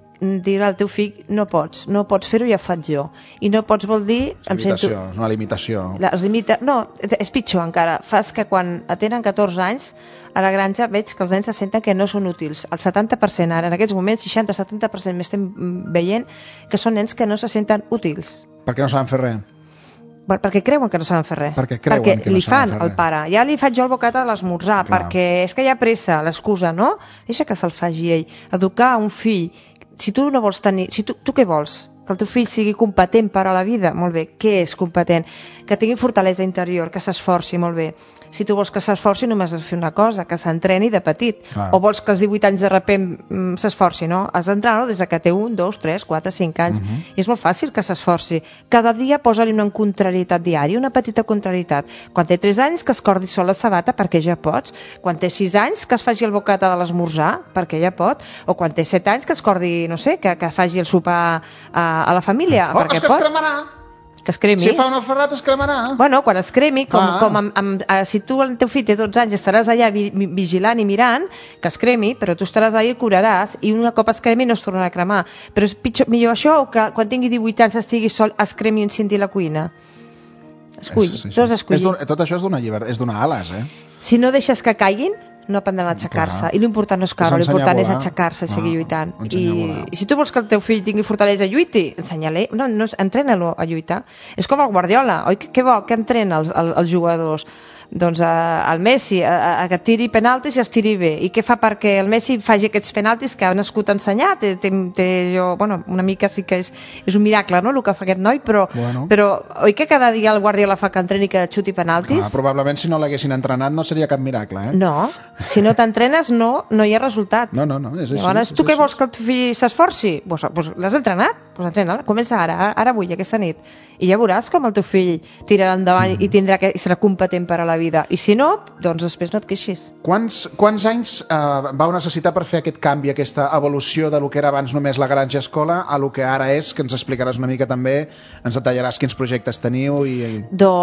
dir al teu fill no pots, no pots fer-ho, ja ho faig jo. I no pots vol dir... em Limitació, sento- és una limitació. La, els limita... No, és pitjor encara. Fas que quan tenen catorze anys a la granja veig que els nens se senten que no són útils. El setanta per cent ara, en aquests moments, seixanta a setanta per cent m'estem veient que són nens que no se senten útils. Perquè no saben fer res. Bueno, perquè creuen que no saben fer res. Perquè creuen perquè que no li saben fan fer al res. pare. Ja li faig jo el bocata de l'esmorzar, Clar. perquè és que hi ha pressa, l'excusa, no? Deixa que se'l faci ell. Educar un fill, si tu no vols tenir... Si tu, tu què vols? Que el teu fill sigui competent per a la vida? Molt bé. Què és competent? Que tingui fortalesa interior, que s'esforci, molt bé. Si tu vols que s'esforci, només has de fer una cosa, que s'entreni de petit. Clar. O vols que als divuit anys de repent mm, s'esforci, no? Has d'entrenar-lo des que té un, dos, tres, quatre, cinc anys. Mhm. I és molt fàcil que s'esforci. Cada dia posa-li una contrarietat diària, una petita contrarietat. Quan té tres anys, que es cordi sol la sabata, perquè ja pots. Quan té sis anys, que es faci el bocata de l'esmorzar, perquè ja pot. O quan té set anys, que es cordi, no sé, que, que faci el sopar a, a la família, Oh, perquè és que es pot. cremarà. Que es cremi. Si fa una ferrata es cremarà. Bueno, quan es cremi, com, Clar. com amb, amb, eh, si tu el teu fill té dotze anys estaràs allà vi, vi- vigilant i mirant que es cremi, però tu estaràs allà i el curaràs i un cop es cremi no es tornarà a cremar. Però és pitjor, millor això o que quan tingui divuit anys estigui sol, es cremi i incendi la cuina. Escull, És- sí, sí. tu has És d'escollir. d'un- tot això és donar llibertat, és donar ales, eh? Si no deixes que caiguin, no aprendran a aixecar-se. Clar. I l'important no és És caure, ensenyar a l'important és volar. aixecar-se i seguir Ah, lluitant. ensenyar a I, volar. I si tu vols que el teu fill tingui fortalesa, lluiti, ensenya-li. No, no, entrena-lo a lluitar. És com el Guardiola, oi? Què vol? Què entrena els, els, els jugadors? Doncs a, el Messi, a, a que tiri penaltis i els tiri bé. I què fa perquè el Messi faci aquests penaltis que ha nascut a ensenyar? Té, té, té jo, bueno, una mica sí que és, és un miracle, no?, el que fa aquest noi, però, Bueno. però oi que cada dia el Guardiola fa que entreni que xuti penaltis? Ah, probablement si no l'haguessin entrenat no seria cap miracle, eh? No, si no t'entrenes no, no hi ha resultat. No, no, no, és així. Llavors, és tu què així. vols que el teu fill s'esforci? Pues, pues l'has entrenat? Pues entrena'l, comença ara, ara, ara avui, aquesta nit. I ja veuràs com el teu fill tirarà endavant mm. i tindrà que, i serà competent per a la vida. I si no, doncs després no et queixis. Quants, quants anys eh, vau necessitar per fer aquest canvi, aquesta evolució de lo que era abans només la granja escola a lo que ara és, que ens explicaràs una mica també, ens detallaràs quins projectes teniu i... i...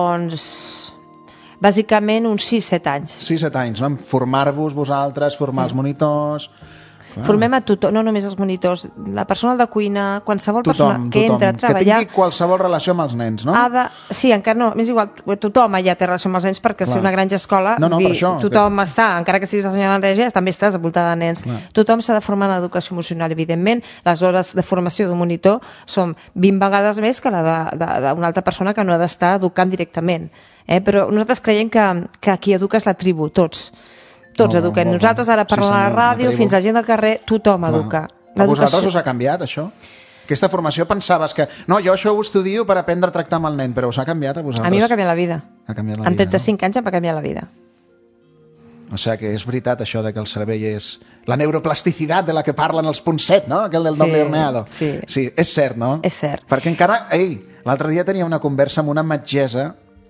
Doncs, bàsicament uns sis set anys. sis set anys, no? Formar-vos vosaltres, formar els monitors... Formem a tothom, no només els monitors, la persona de cuina, qualsevol persona Tothom, que tothom, entra a que treballar... tingui qualsevol relació amb els nens, no? Ha de... Sí, encara no, m'és igual, tothom allà té relació amb els nens perquè al ser Clar. una granja escola, No, no, per dir, això, tothom està, encara que siguis la senyora Andrea, també estàs envoltada de nens. Clar. Tothom s'ha de formar en educació emocional, evidentment. Les hores de formació d'un monitor són vint vegades més que la d'una altra persona que no ha d'estar educant directament. Eh? Però nosaltres creiem que, que qui educa és la tribu, tots. Tots Molt bé, eduquem. molt bé. Nosaltres, ara per Sí, la senyor, la ràdio, tribu. fins a la gent del carrer, tothom educa. A vosaltres us ha canviat, això? Aquesta formació pensaves que... No, jo això ho estudio per aprendre a tractar amb el nen, però us ha canviat a vosaltres? A mi m'ha canviat la vida. Ha canviat la En vida, trenta-cinc anys em va canviar la vida. O sigui que és veritat això de que el cervell és la neuroplasticitat de la que parlen els punts set, no? Aquell del doble horneado. Sí. Sí, és cert, no? És cert. Perquè encara, ei, l'altre dia tenia una conversa amb una metgessa,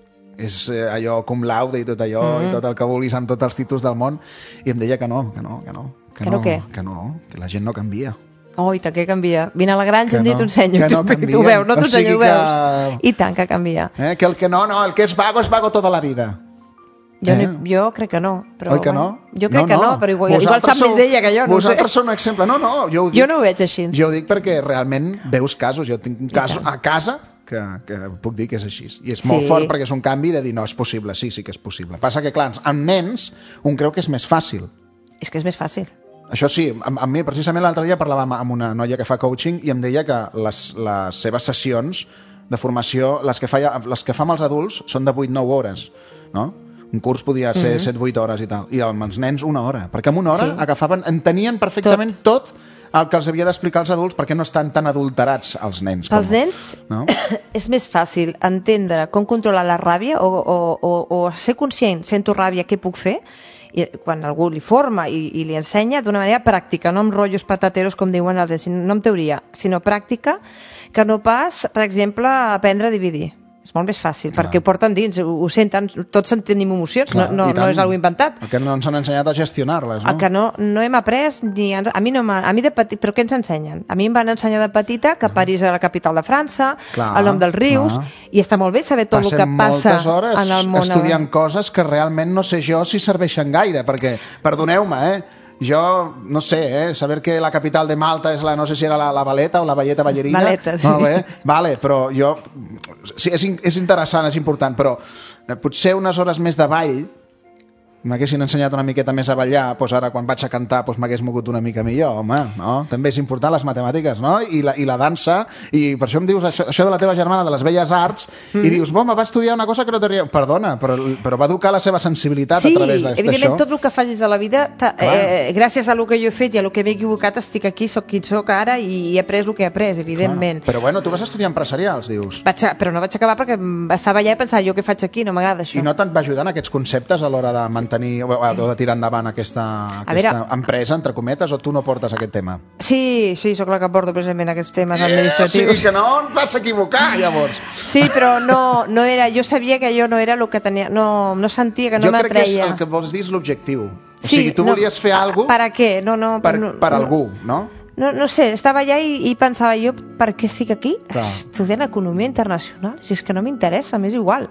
és eh, allò cum laude i tot allò, mm-hmm. i tot el que vulguis amb tots els títols del món, i em deia que no, que no, que no. Que, que no, no què? Que no, que la gent no canvia. Oh, i tant que canvia. Vine a la granja Que un dia no, t'ho ensenyo. que no Tu- canvia. Tu ho veus, no O t'ho ensenyo, sigui ho que- veus. I tant que canvia. Eh? Que el que no, no, el que és vago és vago tota la vida. Jo, Eh? no, jo crec que no. Però, Oi que no? bueno, jo crec que no, però igual, igual Vosaltres sap sou- més d'ella que jo, no ho sé. Vosaltres sou un exemple. No, no, jo ho dic. Jo no ho veig així. Jo ho dic perquè realment veus casos. Jo tinc un cas tant. a casa que, que puc dir que és així. I és molt Sí. fort perquè és un canvi de dir no, és possible. Sí, sí que és possible. Passa que, clar, amb nens un creu que és més fàcil. És que és més fàcil. Això sí, amb, amb mi, precisament l'altre dia parlava amb, amb una noia que fa coaching i em deia que les, les seves sessions de formació, les que, fa, les que fa amb els adults, són de vuit nou hores, no? Un curs podia ser mm-hmm. set vuit hores i tal. I amb els nens una hora. Perquè en una hora Sí. agafaven, entenien perfectament tot. tot el que els havia d'explicar als adults perquè no estan tan adulterats els nens. Pels com, nens no? és més fàcil entendre com controlar la ràbia o, o, o, o ser conscient, sento ràbia, què puc fer? I quan algú li forma i, i li ensenya d'una manera pràctica, no amb rotllos patateros com diuen els nens, no en teoria, sinó pràctica, que no pas, per exemple, aprendre a dividir. És molt més fàcil, Clar. perquè ho porten dins, ho, ho senten, tots en tenim emocions, Clar, no, no, i tant. no és algo inventat. El que no ens han ensenyat a gestionar-les, no? El que no, no hem après, ni ens, a mi no m'ha- a mi de petit, però què ens ensenyen? A mi em van ensenyar de petita que París era la capital de França, Clar, el nom dels rius, clar. i està molt bé saber tot el que Passem passa moltes hores en el món. estudiant coses que realment no sé jo si serveixen gaire, perquè, perdoneu-me, eh? Jo, no sé, eh? Saber que la capital de Malta és la, no sé si era la, la Valeta o la Valleta Ballerina. Valeta, sí. Molt bé, vale, però jo... Sí, és, in- és interessant, és important, però eh, potser unes hores més de ball m'haguessin ensenyat una miqueta més a ballar, doncs ara quan vaig a cantar doncs m'hagués mogut una mica millor, home, no? També és important les matemàtiques, no? I la, i la dansa, i per això em dius això, això de la teva germana de les Belles Arts, mm. i dius, bon, va estudiar una cosa que no t'hauria... Perdona, però, però va educar la seva sensibilitat Sí, a través d'això. evidentment, tot el que facis a la vida, ta- eh, gràcies a el que jo he fet i a el que m'he equivocat, estic aquí, sóc qui sóc ara i he après el que he après, evidentment. Però bueno, tu vas estudiar empresarials, dius. Vaig a, però no vaig acabar perquè estava allà i pensava, jo què faig aquí, no m'agrada això. I no te'n va ajudar en aquests conceptes a l'hora de mantenir o, o de tirar endavant aquesta, aquesta veure- empresa, entre cometes, o tu no portes aquest tema? Sí, sí, sóc la que porto precisament aquests temes Eh, o administratius. sigui que no et vas equivocar, llavors. Sí, però no, no era, jo sabia que jo no era el que tenia, no, no sentia que no jo crec que és m'atreia. el que vols dir és l'objectiu. O Sí, sigui, tu no, volies fer alguna Per a què? No, no, per, no, per no, algú, no? No, no sé, estava allà i, i pensava jo, per què estic aquí? Clar. Estudiant Economia Internacional, si és que no m'interessa, m'és igual.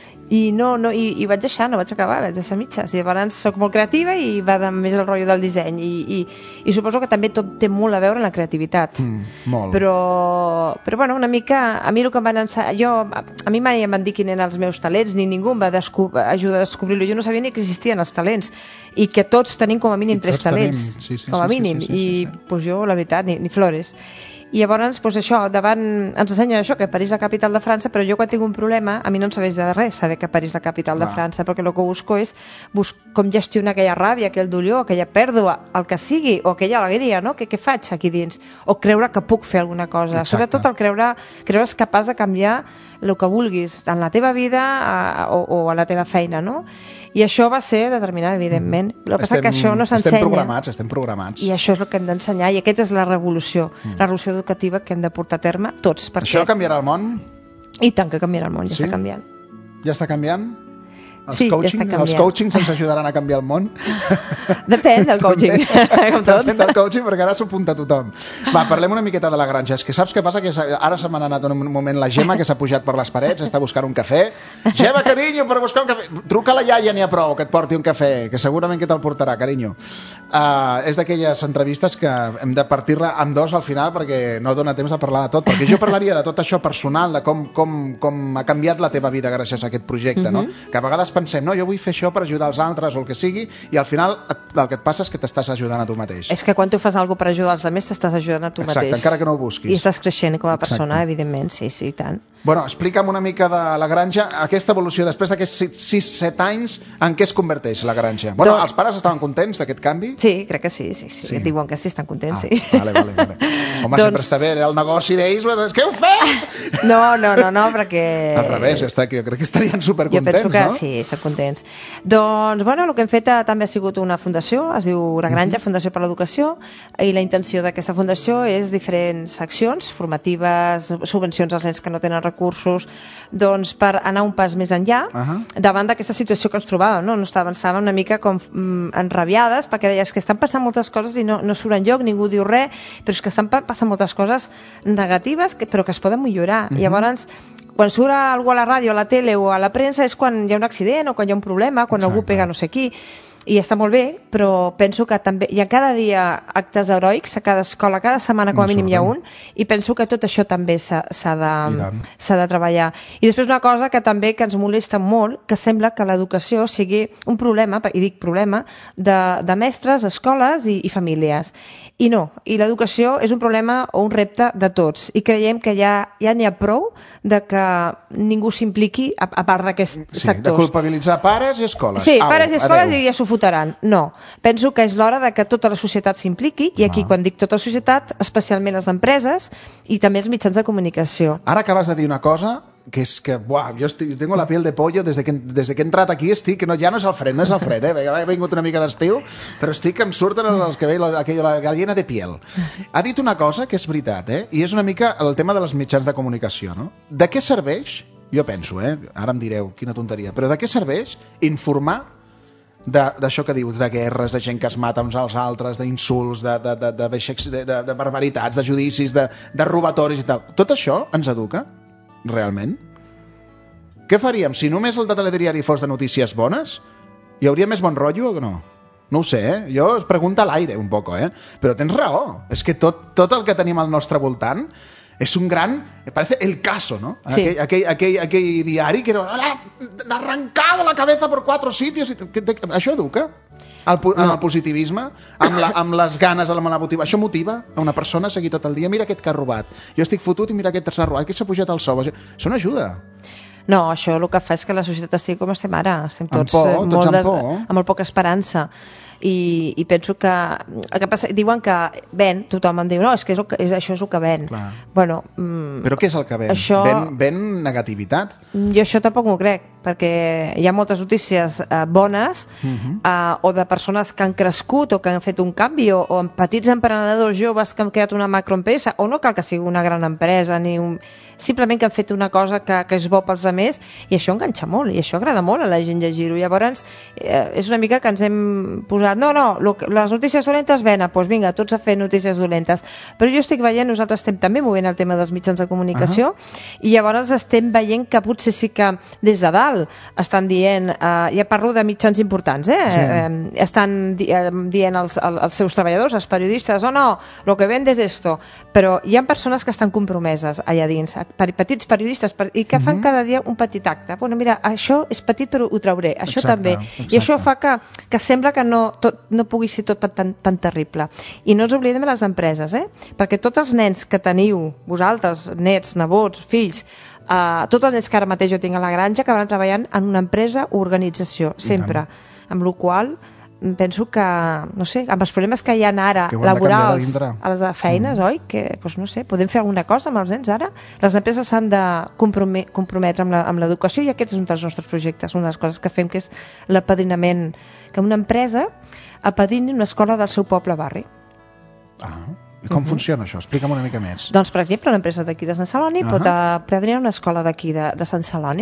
I, no, no, i, i vaig deixar, no vaig acabar, vaig deixar mitges. I llavors soc molt creativa i va de més el rotllo del disseny. I, i, i suposo que també tot té molt a veure amb la creativitat. Mm, molt. Però, però bueno, una mica, a mi el que em van ensenyar, jo, a, a mi mai em van dir quins eren els meus talents, ni ningú em va descu- ajudar a descobrir-lo. Jo no sabia ni que existien els talents i que tots tenim com a mínim I tres tots tenim, talents, sí, sí, com a sí, sí, mínim. sí, sí, sí, I pues jo, la veritat, ni, ni flores. I llavors, doncs això, davant, ens ensenyen això, que París és la capital de França, però jo quan tinc un problema, a mi no em serveix de res saber que París és la capital de Clar. França, perquè el que busco és bus com gestionar aquella ràbia, aquell dolor, aquella pèrdua, el que sigui, o aquella alegria, no? Què, què faig aquí dins? O creure que puc fer alguna cosa. Exacte. Sobretot el creure, creure's capaç de canviar el que vulguis, en la teva vida a, o, o a la teva feina, no? I això va ser determinant, evidentment. El que passa és que això no Estem s'ensenya. programats, estem programats. I això és el que hem d'ensenyar, i aquesta és la revolució, mm. la revolució educativa que hem de portar a terme tots. Perquè... Això canviarà el món? I tant que canviarà el món, ja Sí? està canviant. Ja està canviant? Els, Sí, ja coaching, està canviant. els coachings ens ajudaran a canviar el món? Depèn del coaching, com tot. Depèn del coaching, perquè ara s'ho apunta tothom. Va, parlem una miqueta de la granja. És que saps què passa? Que ara se m'ha anat un moment la Gemma, que s'ha pujat per les parets, està buscant un cafè. Gemma, carinyo, per buscar un cafè. Truca a la iaia, n'hi ha prou, que et porti un cafè, que segurament que te'l portarà, carinyo. Uh, és d'aquelles entrevistes que hem de partir-la en dos al final, perquè no dona temps de parlar de tot. Perquè jo parlaria de tot això personal, de com, com, com ha canviat la teva vida gràcies a aquest projecte, no? Que a vegades pensem, no, jo vull fer això per ajudar els altres o el que sigui, i al final et, el que et passa és que t'estàs ajudant a tu mateix. És que quan tu fas alguna per ajudar els altres, t'estàs ajudant a tu Exacte, mateix. encara que no ho busquis. I estàs creixent com a persona, Exacte. evidentment, sí, sí, i tant. Bueno, explica'm una mica de la granja, aquesta evolució, després d'aquests sis set anys, en què es converteix la granja? Bueno, Doncs- els pares estaven contents d'aquest canvi? Sí, crec que sí, sí, sí. Sí. Diuen que sí, estan contents, Ah, sí. vale, vale, vale. Home, Doncs- sempre està bé, el negoci d'ells, és que heu fet? No, no, no, no, perquè... Al revés, està, jo crec que estarien Jo supercontents, penso que no? sí, estan contents. Doncs, bueno, el que hem fet eh, també ha sigut una fundació, es diu La Granja, Fundació per l'Educació, i la intenció d'aquesta fundació és diferents accions formatives, subvencions als nens que no tenen recursos, doncs per anar un pas més enllà Ahà. davant d'aquesta situació que ens trobàvem, no? no estàvem, estàvem una mica com mm, enrabiades, perquè deies que estan passant moltes coses i no, no surt enlloc, ningú diu res, però és que estan pa- passant moltes coses negatives, que, però que es poden millorar. Uh-huh. Llavors, quan surt algú a la ràdio, a la tele o a la premsa és quan hi ha un accident o quan hi ha un problema, quan Exacte. algú pega no sé qui, i està molt bé, però penso que també hi ha cada dia actes heroics a cada escola, cada setmana com a No mínim hi ha surten. un, i penso que tot això també s'ha s'ha I de, tant. s'ha de treballar. I després una cosa que també que ens molesta molt, que sembla que l'educació sigui un problema, i dic problema, de, de mestres, escoles i, i famílies. I no, i l'educació és un problema o un repte de tots, i creiem que ja ja n'hi ha prou de que ningú s'impliqui a, a part d'aquests Sí, de sectors. culpabilitzar pares i escoles. Sí, Au, pares i escoles adeu. i ja s'ho fotran. No. Penso que és l'hora de que tota la societat s'impliqui, i aquí quan dic tota la societat, especialment les empreses i també els mitjans de comunicació. Ara acabes de dir una cosa que és que, buah, jo estic, tengo la piel de pollo des de que, des de que he entrat aquí, estic, no, ja no és el fred, no és el fred, eh? He vingut una mica d'estiu, però estic que em surten els que veig, la, aquella, la gallina de piel. Ha dit una cosa que és veritat, eh? I és una mica el tema de les mitjans de comunicació, no? De què serveix, jo penso, eh? Ara em direu, quina tonteria, però de què serveix informar de- d'això que dius, de guerres, de gent que es mata uns als altres, d'insults, de, de, de, de, vexex- de, de, de barbaritats, de judicis, de, de robatoris i tal. Tot això ens educa? Realment? Què faríem? Si només el de telediari fos de notícies bones, hi hauria més bon rotllo o no? No ho sé, eh? Jo es pregunto a l'aire un poco, eh? Però tens raó. És que tot, tot el que tenim al nostre voltant és un gran... Parece el caso, ¿no? Sí. Aquell, aquell, aquell, aquell diari que era... Arrancado la cabeza por cuatro sitios. I, que, que, això educa? El, no. En el positivisme, amb, la, amb les ganes, amb la motiva. Això motiva a una persona a seguir tot el dia. Mira aquest que ha robat. Jo estic fotut i mira aquest que s'ha robat. Aquest s'ha pujat al sou. Això, això no ajuda. No, això el que fa és que la societat estigui com estem ara. Estem Amb tots, por, eh, tots molt amb des- por. amb molt poca esperança. I, i penso que, el que passa, diuen que ven, tothom em diu no, és que és, el que, és això és el que ven. Clar. Bueno, mm, Però què és el que ven? Això- Ven, ven negativitat? jo això tampoc m'ho crec, perquè hi ha moltes notícies eh, bones Mhm. eh, o de persones que han crescut o que han fet un canvi o, o en petits emprenedors joves que han creat una macroempresa, o no cal que sigui una gran empresa ni un... simplement que han fet una cosa que, que és bo pels altres, i això enganxa molt i això agrada molt a la gent llegir-ho. Llavors eh, és una mica que ens hem posat no, no, lo, que- les notícies dolentes venen, doncs vinga, tots a fer notícies dolentes, però jo estic veient, nosaltres estem també movent el tema dels mitjans de comunicació, i llavors estem veient que potser sí que des de dalt estan dient, eh, ja parlo de mitjans importants, eh? Sí. eh estan di eh, dient als, als, als seus treballadors, als periodistes, oh no, lo que vendes es esto, però hi ha persones que estan compromeses allà dins, per, petits periodistes, per, i que fan cada dia un petit acte. Bueno, mira, això és petit però ho trauré, això Exacte, també. exacte. I això fa que, que sembla que no, tot, no pugui ser tot tan, tan, tan terrible. I no ens oblidem de les empreses, eh? Perquè tots els nens que teniu, vosaltres, nets, nebots, fills, Uh, tots els nens que ara mateix jo tinc a la granja acabaran treballant en una empresa o organització, sempre. Amb la qual cosa penso que, no sé, amb els problemes que hi ha ara Que ho hem de canviar de laborals dintre. a les feines, mm. oi? Que, doncs no sé, podem fer alguna cosa amb els nens ara? Les empreses s'han de comprome comprometre amb la- amb l'educació, i aquest és un dels nostres projectes, una de les coses que fem, que és l'apadrinament, que una empresa apadrini una escola del seu poble barri. Ah. I com funciona això? Explica'm una mica més. Doncs, per exemple, una empresa d'aquí de Sant Celoni Ahà. pot apadrinar una escola d'aquí de, de Sant Celoni.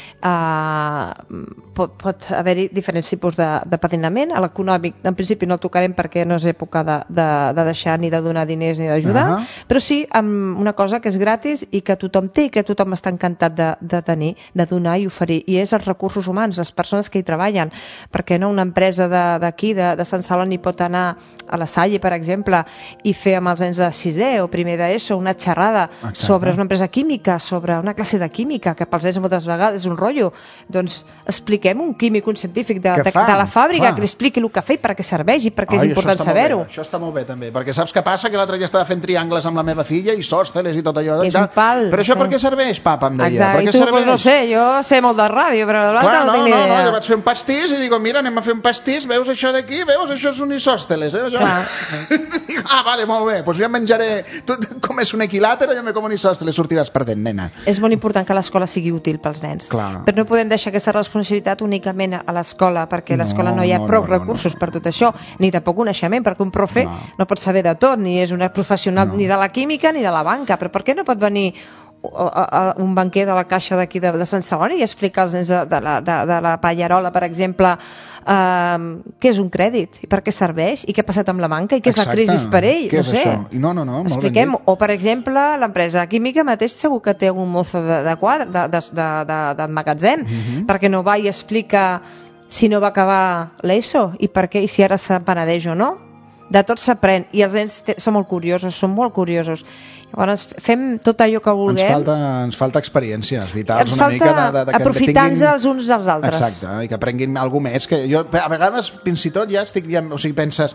Uh, pot pot haver-hi diferents tipus de, de padrinament. A l'econòmic, en principi, no el tocarem perquè no és època de, de, de deixar ni de donar diners ni d'ajudar, Ahà. però sí amb una cosa que és gratis i que tothom té i que tothom està encantat de, de tenir, de donar i oferir, i és els recursos humans, les persones que hi treballen, perquè no una empresa de- d'aquí, de, de, de Sant Celoni, pot anar a la Salle, per exemple, i fer amb amb els nens de sisè o primer d'ESO, una xerrada Exacte. sobre una empresa química, sobre una classe de química, que pels nens moltes vegades és un rotllo, doncs expliquem un químic, un científic de, de, de la fàbrica, que li expliqui el que fa i per què serveix i per què és Ai, important saber-ho. Això està molt bé, també, perquè saps què passa? Que l'altre dia estava fent triangles amb la meva filla, isòsceles i tot allò. És un pal. Però això sí. per què serveix, papa, em deia? Exacte, per i què tu, serveix? pues, no sé, jo sé molt de ràdio, però l'altre Clar, no, no, tinc ni no, no, idea. jo vaig fer un pastís i dic, mira, anem a fer un pastís, veus això d'aquí, veus, això és un isòsceles, eh? Això... Dic, ah, vale, molt bé, doncs jo em menjaré, tu comes un equilàter o jo me com un isòsceles, sortiràs perdent, nena. És molt important que l'escola sigui útil pels nens. Clar. Però no podem deixar aquesta responsabilitat únicament a l'escola, perquè a l'escola no, no hi ha no, prou no, no, recursos no. per tot això, ni tampoc coneixement, perquè un profe no, no pot saber de tot, ni és una professional no. ni de la química ni de la banca, però per què no pot venir a, a, a un banquer de la caixa d'aquí de, de Sant Celoni i explicar als nens de, de, la, de, de la Pallarola, per exemple, uh, què és un crèdit, i per què serveix, i què ha passat amb la banca, i què Exacte. és la crisi per ell, què no és sé. això? No, no, no, molt Expliquem, ben dit. o per exemple, l'empresa química mateix segur que té algun mozo de, de quadre, de, de, de, de, de magatzem, Mhm. perquè no va i explica si no va acabar l'ESO, i per què, i si ara se'n penedeix o no. De tot s'aprèn, i els nens te, són molt curiosos, són molt curiosos. Llavors fem tot allò que vulguem. Ens falta, ens falta experiències vitals, Ens una falta mica de, de, de que aprofitar-nos tinguin... els uns dels altres. Exacte, i que aprenguin alguna més. Que jo, a vegades, fins i tot, ja estic... Ja, o sigui, penses...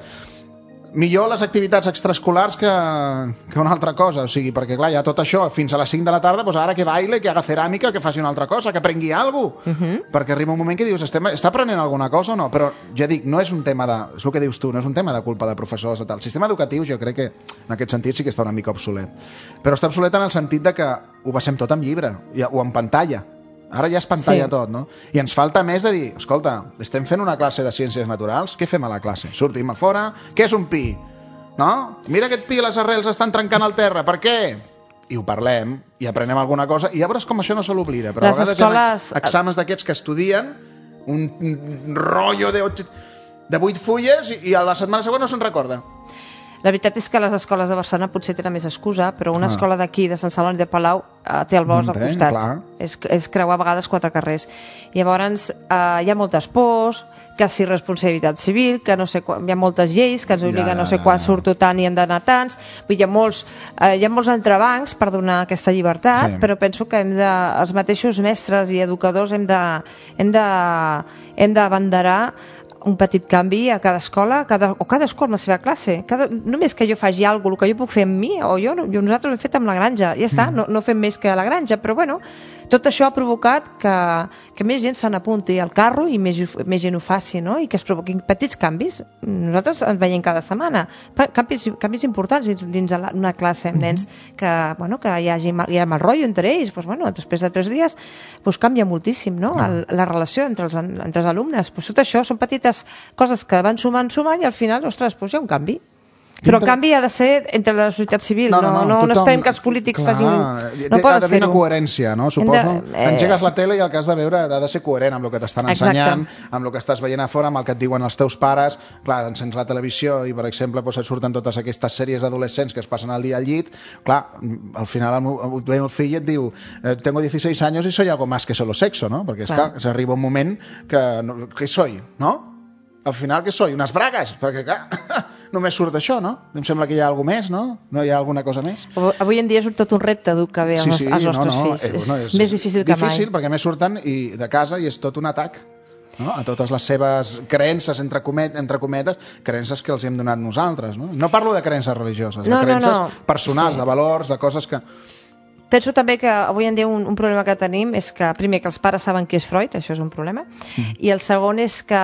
Millor les activitats extraescolars que, que una altra cosa, o sigui, perquè clar, hi ha tot això fins a les cinc de la tarda, doncs ara que baile, que haga ceràmica, que faci una altra cosa, que aprengui alguna cosa, uh -huh. perquè arriba un moment que dius, estem, està aprenent alguna cosa o no? Però ja dic, no és un tema de, és el que dius tu, no és un tema de culpa de professors o tal. El sistema educatiu jo crec que en aquest sentit sí que està una mica obsolet, però està obsolet en el sentit de que ho basem tot en llibre o en pantalla. Ara ja és pantalla sí. tot, no? I ens falta més de dir, escolta, estem fent una classe de ciències naturals, què fem a la classe? Sortim a fora, què és un pi? No? Mira aquest pi, les arrels estan trencant el terra, per què? I ho parlem, i aprenem alguna cosa, i ja veuràs com això no se l'oblida. Però Les a vegades escoles... hi ha exàmens d'aquests que estudien, un, un rotllo de, de vuit fulles, i, i a la setmana següent no se'n recorda. La veritat és que les escoles de Barcelona potser tenen més excusa, però una Ah. escola d'aquí, de Sant Celoni de Palau, eh, té el bosc al Entenc, costat. clar. És, és creuar a vegades quatre carrers. Llavors, eh, hi ha moltes pors, que si responsabilitat civil, que no sé quan, hi ha moltes lleis que ens obliguen Ja, no sé ja, quan ja. surto tant i hem d'anar tants. Vull dir, hi ha molts, eh, hi ha molts entrebancs per donar aquesta llibertat, Sí. però penso que hem de, els mateixos mestres i educadors hem de, hem de, hem d'abanderar un petit canvi a cada escola, cada, o cadascú amb la seva classe. Cada, només que jo faci alguna cosa, el que jo puc fer amb mi, o jo, jo nosaltres ho hem fet amb la granja, ja està, mm. no, no fem més que a la granja, però bueno, tot això ha provocat que, que més gent se n'apunti al carro i més, més gent ho faci, no? I que es provoquin petits canvis. Nosaltres ens veiem cada setmana. Canvis, canvis importants dins, dins una classe amb nens que, bueno, que hi hagi, hi ha mal rotllo entre ells. Pues, bueno, després de tres dies pues, canvia moltíssim, no? El, la relació entre els, entre els alumnes. Pues, tot això són petites coses que van sumant, sumant i al final, ostres, pues, hi ha un canvi. Però el canvi ha de ser entre la societat civil, no, no, no, no, no esperem que els polítics clar, facin... No poden ha d'haver una fer-ho. coherència, no? Suposo. De, eh... Engegues la tele i el que has de veure ha de ser coherent amb el que t'estan ensenyant, amb el que estàs veient a fora, amb el que et diuen els teus pares. Clar, encens la televisió i, per exemple, doncs, et surten totes aquestes sèries d'adolescents que es passen el dia al llit. Clar, al final el, meu, el, el fill et diu eh, tengo dieciséis años y soy algo más que solo sexo, no? Perquè és clar, que s'arriba un moment que... No, què soy, no? Al final, què soy? Unes bragues? Perquè, clar, només surt això, no? Em sembla que hi ha alguna més, no? No hi ha alguna cosa més? Avui en dia és tot un repte educar bé sí, als, sí, als nostres no, no, fills. Eh, és, no, és més difícil que mai. Difícil, perquè a més surten i, de casa i és tot un atac, no? A totes les seves creences, entre, comet, entre cometes, creences que els hem donat nosaltres, no? No parlo de creences religioses, no, de creences no, no. personals, sí. de valors, de coses que... Penso també que avui en dia un, un problema que tenim és que, primer, que els pares saben qui és Freud, això és un problema, mm. i el segon és que,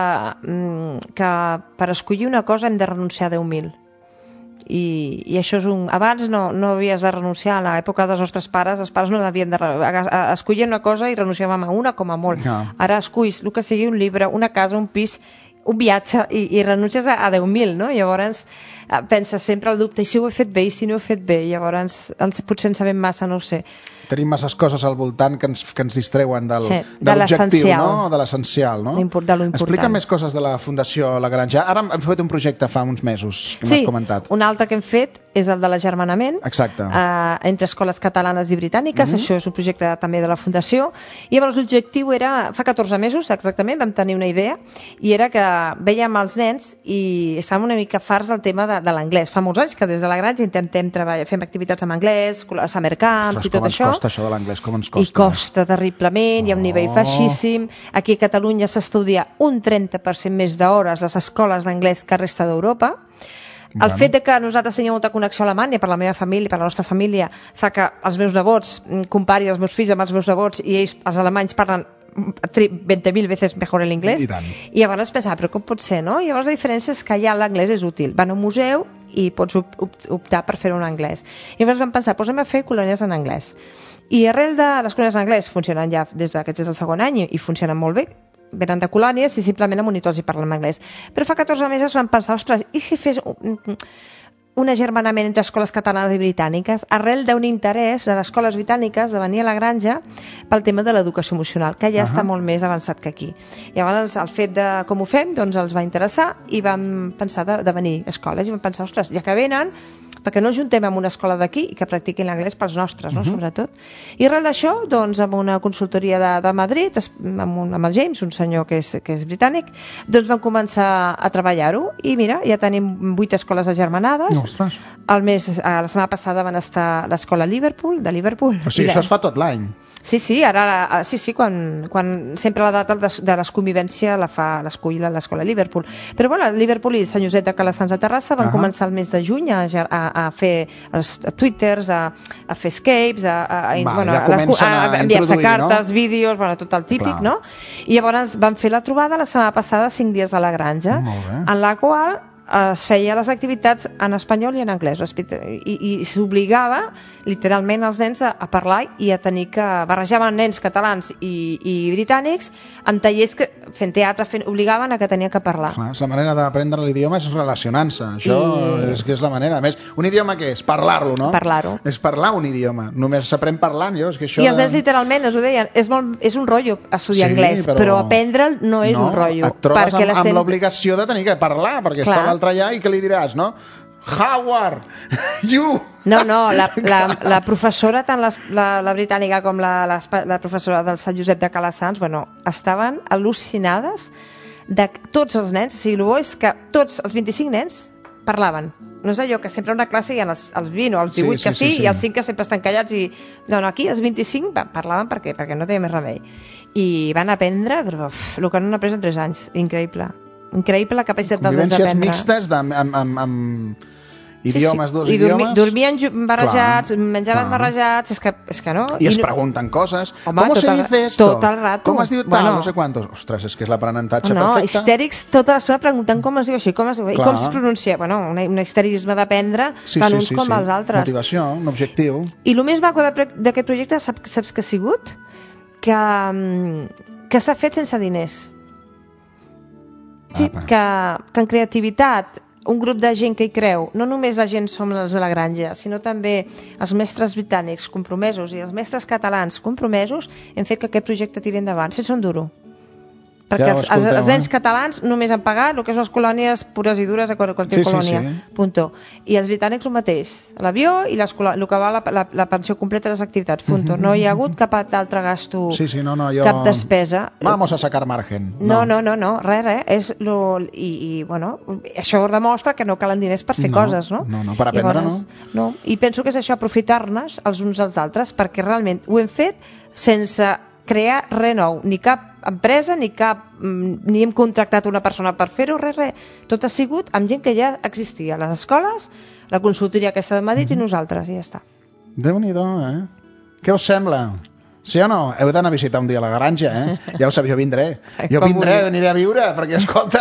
que per escollir una cosa hem de renunciar a deu mil. I, i això és un... Abans no, no havies de renunciar, a l'època dels nostres pares, els pares no havien de... Escollir una cosa i renunciàvem a una com a molt. No. Ara esculls el que sigui un llibre, una casa, un pis, un viatge i, i renuncies a, a deu mil, no? Llavors penses sempre el dubte, i si ho he fet bé, i si no ho he fet bé, llavors ens, potser en sabem massa, no ho sé. Tenim masses coses al voltant que ens, que ens distreuen del, Eh, de, de l'objectiu, l'essencial. no? De l'essencial, no? L'import- de lo important. Explica més coses de la Fundació La Granja. Ara hem fet un projecte fa uns mesos, que Sí, m'has comentat. un altre que hem fet és el de l'agermanament Exacte. eh, entre escoles catalanes i britàniques. Mhm. Això és un projecte també de la Fundació. I llavors l'objectiu era, fa catorze mesos exactament, vam tenir una idea, i era que veiem els nens i estàvem una mica farts del tema de, de l'anglès. Fa molts anys que des de la Granja intentem treballar, fem activitats en anglès, summer camps Ostres, i tot com ens això. costa això de l'anglès, com ens costa. I costa terriblement, hi ha un nivell Oh. baixíssim. Aquí a Catalunya s'estudia un trenta per cent més d'hores a les escoles d'anglès que a resta d'Europa. El Bueno. fet de que nosaltres tinguem molta connexió a Alemanya per la meva família, per la nostra família, fa que els meus nebots mm, compari els meus fills amb els meus nebots i ells, els alemanys, parlen vint mil veces mejor l'inglès. I tant. I llavors pensava, però com pot ser, no? I llavors la diferència és que ja l'anglès és útil. Van a un museu i pots op- op- optar per fer-ho en anglès. I llavors vam pensar, posem a fer colònies en anglès. I arrel de les colònies en anglès funcionen ja des d'aquest és el segon any i, i funcionen molt bé, venen de colònies i simplement a monitors i parlen anglès. Però fa catorze mesos vam pensar, ostres, i si fes un, un agermanament entre escoles catalanes i britàniques arrel d'un interès de les escoles britàniques de venir a la Granja pel tema de l'educació emocional, que ja uh -huh. està molt més avançat que aquí. I llavors el fet de com ho fem doncs els va interessar i vam pensar de, de venir a escoles i vam pensar, ostres, ja que venen, perquè no juntem amb una escola d'aquí i que practiquin l'anglès pels nostres, no? Uh -huh. Sobretot. I arrel d'això, doncs, amb una consultoria de, de Madrid, es- amb, un, amb el James, un senyor que és, que és britànic, doncs vam començar a treballar-ho i mira, ja tenim vuit escoles agermanades. Ostres. El mes, eh, la setmana passada van estar a l'escola Liverpool, de Liverpool. O sigui, I la- això es fa tot l'any. Sí, sí, ara, ara sí, sí, quan, quan sempre la data de, de l'esconvivència la fa l'escull l'escola Liverpool. Però bueno, Liverpool i Sant Josep de Calassans de Terrassa van Ahà. començar el mes de juny a, ger- a, a fer els a twitters, a, a fer escapes, a, a, a, Vale, bueno, ja a, les- comencen a, a a enviar-se introduir, no? cartes, vídeos, bueno, tot el típic, Clar. no? I llavors van fer la trobada la setmana passada, cinc dies a la Granja, Molt bé. en la qual es feia les activitats en espanyol i en anglès i, i s'obligava literalment els nens a, a parlar i a tenir que barrejaven nens catalans i, i britànics en tallers que fent teatre fent, obligaven a que tenien que parlar. Clar, és la manera d'aprendre l'idioma és relacionant-se. Això I- és que és la manera. A més, un idioma què és? Parlar-lo, no? Parlar-ho. És parlar un idioma. Només s'aprèn parlant, jo. És que això I els de- nens literalment ens ho deien, és, molt, és un rotllo estudiar Sí, anglès, però- però, aprendre'l no és no, un rotllo. Et trobes perquè amb, la amb sent- l'obligació de tenir que parlar, perquè Clar. està l'altre allà i què li diràs, no? Howard! You! No, no, la, la, la professora, tant les, la, la britànica com la, la, la professora del Sant Josep de Calassans, bueno, estaven al·lucinades de tots els nens, o sigui, el bo és que tots els vint-i-cinc nens parlaven. No és allò que sempre a una classe hi ha els, els vint o els Sí, divuit sí, que sí, sí, sí. i els cinc que sempre estan callats i... No, no, aquí els vint-i-cinc va- parlaven per què? Perquè no tenia més remei. I van aprendre, però uf, el que no han après en tres anys. Increïble. Increïble la capacitat dels nens Convivències d'aprendre. mixtes de, amb, amb, amb idiomes, sí, sí. dos I dormi, idiomes. dormien ju- barrejats, Clar, menjaven clar. barrejats, és que, és que no. I es no- pregunten coses. Home, ¿Cómo tot se el- dice esto? tot el rato. Com es diu tal? Bueno. No sé quantos. Ostres, és que és l'aprenentatge no, perfecte. histèrics tota l'estona preguntant com es diu això i com es, i Clar. com es pronuncia. Bueno, un, un histerisme d'aprendre Sí, tant sí, uns sí, com sí. els altres. Motivació, un objectiu. I el més maco de pre- d'aquest projecte, saps, saps què ha sigut? Que, mm, que s'ha fet sense diners. Sí, Apa. que, que en creativitat un grup de gent que hi creu, no només la gent som els de la Granja, sinó també els mestres britànics compromesos i els mestres catalans compromesos, hem fet que aquest projecte tiri endavant, sense un duro. Perquè Ja ho els, els, escolteu, els nens eh? catalans només han pagat el que són les colònies pures i dures a qual- qualsevol Sí, sí, colònia. sí. Punto. I els britànics el mateix, l'avió i les colò- el que va la, la, la pensió completa de les activitats. Punto. No hi ha hagut cap altre gasto, Sí, sí, no, no, jo... cap despesa. Vamos a sacar margen. No, no, no, no, res, res. És lo, i, i, bueno, això demostra que no calen diners per fer No, coses, no? no, no, per aprendre, Llavors, no. I penso que és això, aprofitar-nos els uns als altres, perquè realment ho hem fet sense crear res nou, ni cap empresa, ni cap mm, ni hem contractat una persona per fer-ho, res, res. Tot ha sigut amb gent que ja existia, les escoles, la consultoria aquesta de Madrid mm -hmm. i nosaltres, i ja està. Déu-n'hi-do, eh? Què us sembla? Sí o no? Heu d'anar a visitar un dia la Granja, eh? Ja ho sabeu, jo vindré. Jo Com vindré, vulgui. aniré a viure, perquè, escolta,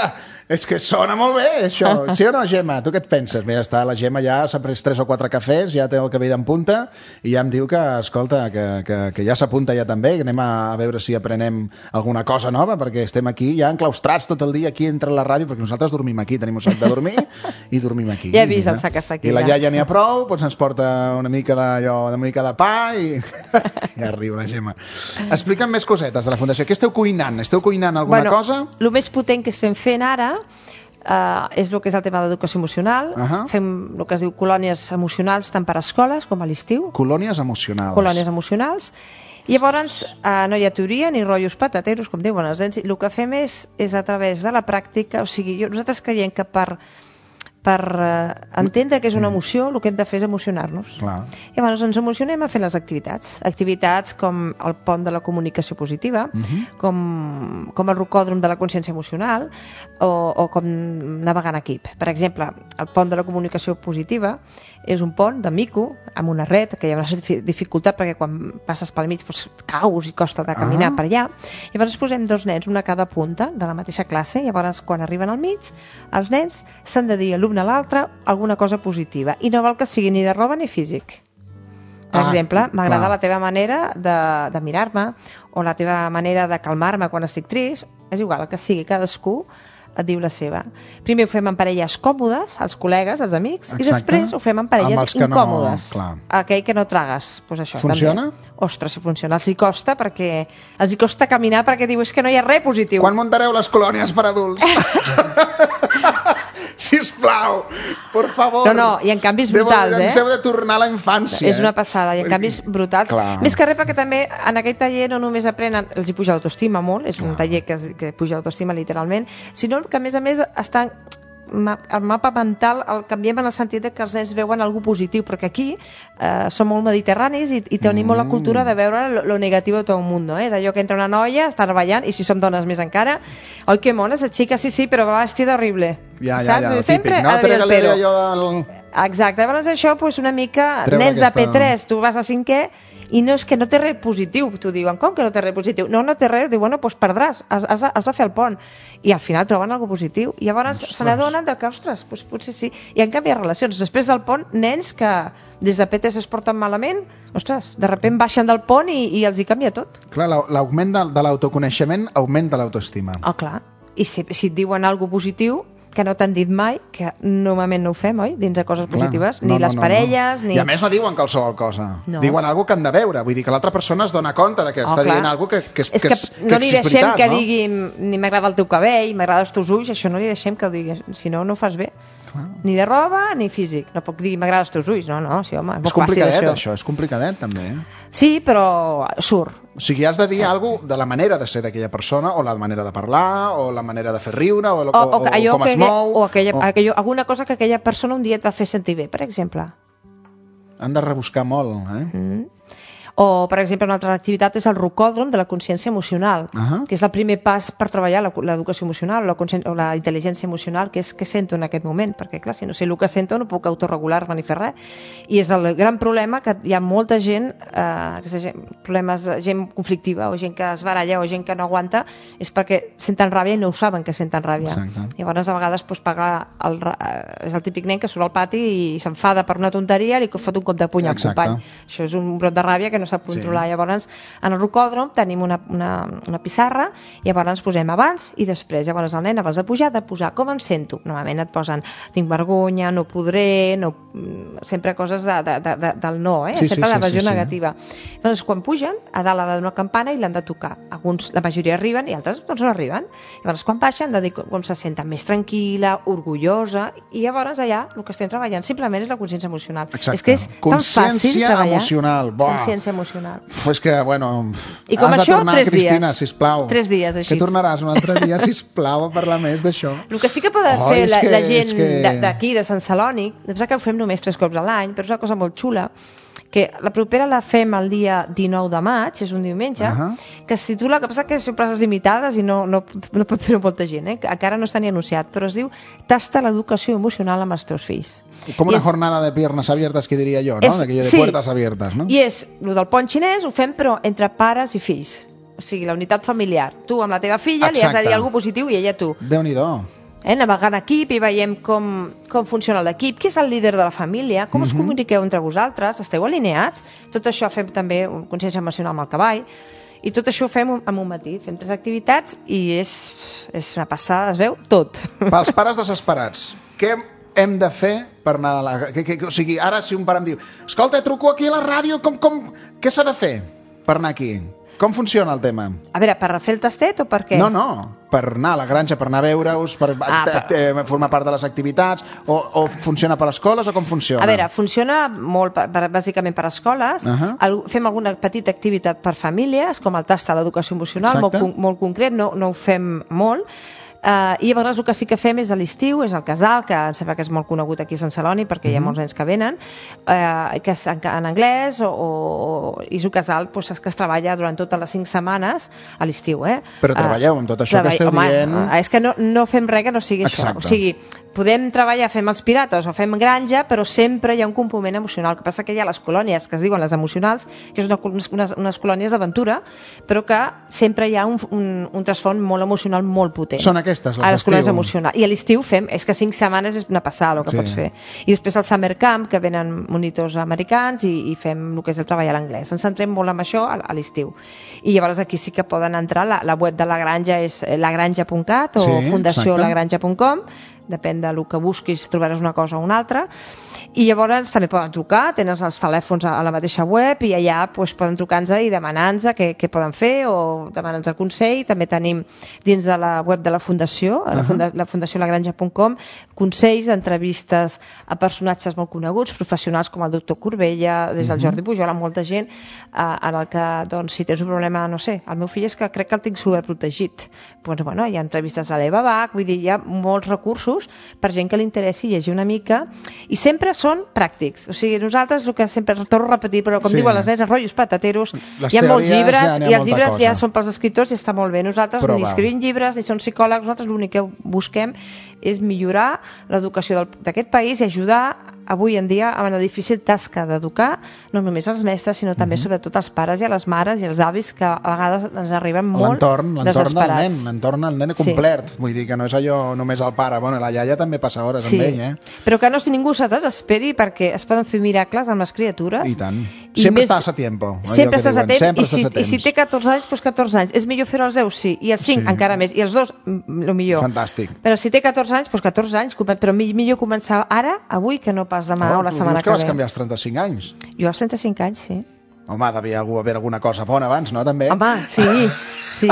És que sona molt bé, això. Sí o no, Gemma? Tu què et penses? Mira, està la Gemma ja s'ha pres tres o quatre cafès, ja té el cabell en punta, i ja em diu que, escolta, que, que, que ja s'apunta ja també, que anem a, a veure si aprenem alguna cosa nova, perquè estem aquí ja enclaustrats tot el dia aquí entre la ràdio, perquè nosaltres dormim aquí, tenim un sac de dormir i dormim aquí. Ja he vist el sac que està aquí. I la ja. iaia n'hi ha prou, doncs ens porta una mica d'allò, una mica de pa i... ja riu la Gemma. Explica'm més cosetes de la Fundació. Què esteu cuinant? Esteu cuinant alguna bueno, cosa? El més potent que estem fent ara Uh, és el que és el tema d'educació emocional. Uh -huh. Fem el que es diu colònies emocionals tant per a escoles com a l'estiu. Colònies emocionals. Colònies emocionals. I llavors uh, no hi ha teoria ni rotllos patateros, com diuen els nens. El que fem és, és a través de la pràctica, o sigui, jo, nosaltres creiem que per per uh, entendre que és una emoció, el que hem de fer és emocionar-nos. Clar. I llavors ens emocionem a fer les activitats. Activitats com el pont de la comunicació positiva, uh -huh. com, com el rocòdrom de la consciència emocional, o, o com navegar en equip. Per exemple, el pont de la comunicació positiva és un pont de mico, amb una red, que hi ha una dificultat perquè quan passes pel mig doncs, caus i costa de caminar ah. per allà. Llavors posem dos nens, una a cada punta de la mateixa classe, i llavors quan arriben al mig, els nens s'han de dir l'un a l'altre alguna cosa positiva, i no val que sigui ni de roba ni físic. Per Ah, exemple, m'agrada clar. la teva manera de, de mirar-me, o la teva manera de calmar-me quan estic trist. És igual, el que sigui, cadascú et diu la seva. Primer ho fem en parelles còmodes, els col·legues, els amics, Exacte. i després ho fem en Amb parelles els que no- incòmodes. clar. Aquell que no tragues. Pues això, Funciona? També. Ostres, si funciona. Els hi costa perquè els hi costa caminar perquè diu és que no hi ha res positiu. Quan muntareu les colònies per adults? Sisplau, por favor. No, no, i en canvis brutals, Deu, eh? Ens heu de tornar a la infància. És una passada, i en canvis brutals. Clar. Més que res perquè també en aquell taller no només aprenen, els hi puja l'autoestima molt, és un taller que, es- que puja l'autoestima literalment, sinó que a més a més estan ma- el mapa mental el canviem en el sentit de que els nens veuen alguna positiu, perquè aquí eh, som molt mediterranis i, i tenim molt la cultura de veure lo, lo negatiu de tot el món, no? És allò que entra una noia, està treballant, i si som dones més encara, oi, que mona, esa xica, sí, sí, però va vestida horrible. Ja, ja, Saps? ja, el Sempre típic. No, ha d'haver el tregalé pero. allò del... Exacte, llavors això pues, una mica Treure nens aquesta- de P tres, tu vas a cinquè i no és que no té res positiu, t'ho diuen, com que no té res positiu? No, no té res, diu, bueno, doncs perdràs, has, has, de, has de fer el pont, i al final troben alguna positiu, i llavors se n'adonen de que, ostres, doncs potser sí, i en canvi hi ha relacions, després del pont, nens que des de P tres es porten malament, ostres, de sobte baixen del pont i, i els hi canvia tot. Clar, la- l'augment de, de l'autoconeixement augmenta l'autoestima. Oh, clar, i si, si et diuen alguna positiu, que no t'han dit mai, que normalment no ho fem, oi? Dins de coses positives, Clar. ni No, no, les no, parelles, no. ni... I a més no diuen qualsevol cosa. No. Diuen alguna que han de veure. Vull dir que l'altra persona es dona compte de que Oh, està clar. dient alguna que, que, és, és que, que, és, no que li és deixem veritat, que no? digui ni m'agrada el teu cabell, m'agrada els teus ulls, això no li deixem que ho digui, si no, no ho fas bé. Clar. Ni de roba ni físic. No puc dir m'agrada els teus ulls, no, no, sí, home, És molt fàcil complicadet, això. això. És complicadet, també. Eh? Sí, però surt. O sigui, has de dir alguna cosa de la manera de ser d'aquella persona, o la manera de parlar, o la manera de fer riure, o, o, O, o, o, allò com que, es mou... o aquella, o... aquella, alguna cosa que aquella persona un dia et va fer sentir bé, per exemple. Han de rebuscar molt, eh? Mm. O, per exemple, una altra activitat és el rocòdrom de la consciència emocional, Ahà. que és el primer pas per treballar la- l'educació emocional, la, conscien- o la intel·ligència emocional, que és què sento en aquest moment, perquè, clar, si no sé el que sento no puc autorregular-me ni fer res. I és el gran problema que hi ha molta gent, eh, que gent problemes de gent conflictiva, o gent que es baralla, o gent que no aguanta, és perquè senten ràbia i no ho saben que senten ràbia. Exacte. Llavors, a vegades, doncs, pagar el, ra- eh, és el típic nen que surt al pati i s'enfada per una tonteria i li fot un cop de puny al Exacte. company. Això és un brot de ràbia que no sap controlar. Sí. Llavors, en el rocòdrom tenim una, una, una pissarra i llavors ens posem abans i després. Llavors el nen, abans de pujar, de posar com em sento. Normalment et posen tinc vergonya, no podré, no... sempre coses de, de, de, de, del no, eh? Sí, sempre sí, la sí, versió sí, sí. negativa. Llavors, quan pugen, a dalt ha d'haver una campana i l'han de tocar. Alguns, la majoria arriben i altres doncs no arriben. Llavors, quan baixen, han de dir com, com se senten més tranquil·la, orgullosa, i llavors allà el que estem treballant simplement és la consciència emocional. Exacte. És que és tan fàcil Consciència treballar. emocional. Buah. Consciència emocional. Uf, és que, bueno... I com has això, de tornar, tres Cristina, dies. sisplau. Tres dies, així. Que tornaràs un altre dia, sisplau, a parlar més d'això. El que sí que poden Oh, fer és la, que- la és gent que- de- d'aquí, de Sant Celoni, és que ho fem només tres cops a l'any, però és una cosa molt xula, que la propera la fem el dia dinou de maig, és un diumenge, Ahà. que es titula, que passa que són places limitades i no, no, no pot fer-ho molta gent, eh? que encara no està ni anunciat, però es diu Tasta l'educació emocional amb els teus fills. Com I una és- jornada de piernas abiertas, que diria jo, no? és- D'aquella de sí. puertas abiertas, no? I és, el del pont xinès ho fem però entre pares i fills. O sigui, la unitat familiar. Tu amb la teva filla li has de Exacte. dir alguna positiu i ella a tu. Déu-n'hi-do. eh, navegant equip i veiem com, com funciona l'equip, qui és el líder de la família, com us comuniqueu entre vosaltres, esteu alineats, tot això fem també un consciència emocional amb el cavall, i tot això ho fem en un matí, fem tres activitats i és, és una passada, es veu tot. Pels pares desesperats, què hem de fer per anar a la... Que, que, o sigui, ara si un pare em diu escolta, truco aquí a la ràdio, com, com... què s'ha de fer per anar aquí? Com funciona el tema? A veure, per fer el tastet o per què? No, no, per anar a la granja, per anar a veure-us, per Ah, per... formar part de les activitats, o, o funciona per escoles, o com funciona? A veure, funciona molt, per, per, bàsicament per escoles. Uh -huh. El, fem alguna petita activitat per famílies, com el tast a l'educació emocional, molt, Exacte. con- molt concret, no, no ho fem molt. Uh, I a vegades el que sí que fem és a l'estiu, és el casal, que em sembla que és molt conegut aquí a Sant Celoni perquè hi ha molts nens que venen, uh, que és en, en anglès, o, o, i és un casal pues, que es treballa durant totes les cinc setmanes a l'estiu. Eh? Però treballeu amb tot això que esteu home, dient. És que no, no fem res que no sigui Exacte. això. O sigui, podem treballar, fem els pirates o fem granja, però sempre hi ha un component emocional. El que passa que hi ha les colònies, que es diuen les emocionals, que és una, unes, unes colònies d'aventura, però que sempre hi ha un, un, un trasfons molt emocional molt potent. Són aquestes, les a les colònies d'estiu. emocionals. I a l'estiu fem, és que cinc setmanes és una passada el que Sí. pots fer. I després el Summer Camp, que venen monitors americans i, i fem el que és el treball a l'anglès. Ens centrem molt en això a, a l'estiu. I llavors aquí sí que poden entrar, la, la web de la granja és lagranja punt cat o Sí, fundació exacte. lagranja punt com, depèn del que busquis, trobaràs una cosa o una altra, i llavors també poden trucar, tenen els telèfons a la mateixa web i allà pues, poden trucar-nos i demanar-nos què, què poden fer o demanar-nos el consell. També tenim dins de la web de la fundació, uh -huh. la, funda, la fundació lagranja punt com, consells, entrevistes a personatges molt coneguts, professionals com el doctor Corbella, des del uh -huh. Jordi Pujol, amb molta gent, eh, en el que, doncs, si tens un problema, no sé, el meu fill és que crec que el tinc superprotegit. Doncs, bueno, hi ha entrevistes a l'Eva Bach, vull dir, hi ha molts recursos per gent que li interessi llegir una mica, i sempre són pràctics. O sigui, nosaltres, el que sempre torno a repetir, però com Sí. diuen les nens, els rotllos patateros, Les hi ha molts teories, llibres, ja n'hi ha i els molta llibres cosa. ja són pels escriptors i està molt bé. Nosaltres Però ni va. escrivim llibres, ni som psicòlegs, nosaltres l'únic que busquem és millorar l'educació del- d'aquest país i ajudar avui en dia a una difícil tasca d'educar no només els mestres, sinó també sobretot els pares i a les mares i els avis, que a vegades ens arriben molt L'entorn, l'entorn del desesperats. nen, l'entorn del nen Sí. complet. Vull dir que no és allò només el pare. Bueno, la iaia també passa hores Sí, amb ell, eh? però que no si ningú se desesperi, perquè es poden fer miracles amb les criatures. I tant. I Sempre més- estàs a tiempo. allò Sempre que estàs a diuen, temps, sempre i si, estàs a i si temps. té catorze anys, doncs catorze anys. És millor fer-ho als deu, sí, i als cinc Sí. encara més, i els dos, el millor. Fantàstic. Però si té catorze anys, doncs catorze anys, però mi- millor començar ara, avui, que no pas demà Oh, o la tu setmana dius que que vas ve. canviar als trenta-cinc anys. Jo als trenta-cinc anys, sí. Home, devia haver alguna cosa bona abans, no? També? Home, sí, sí,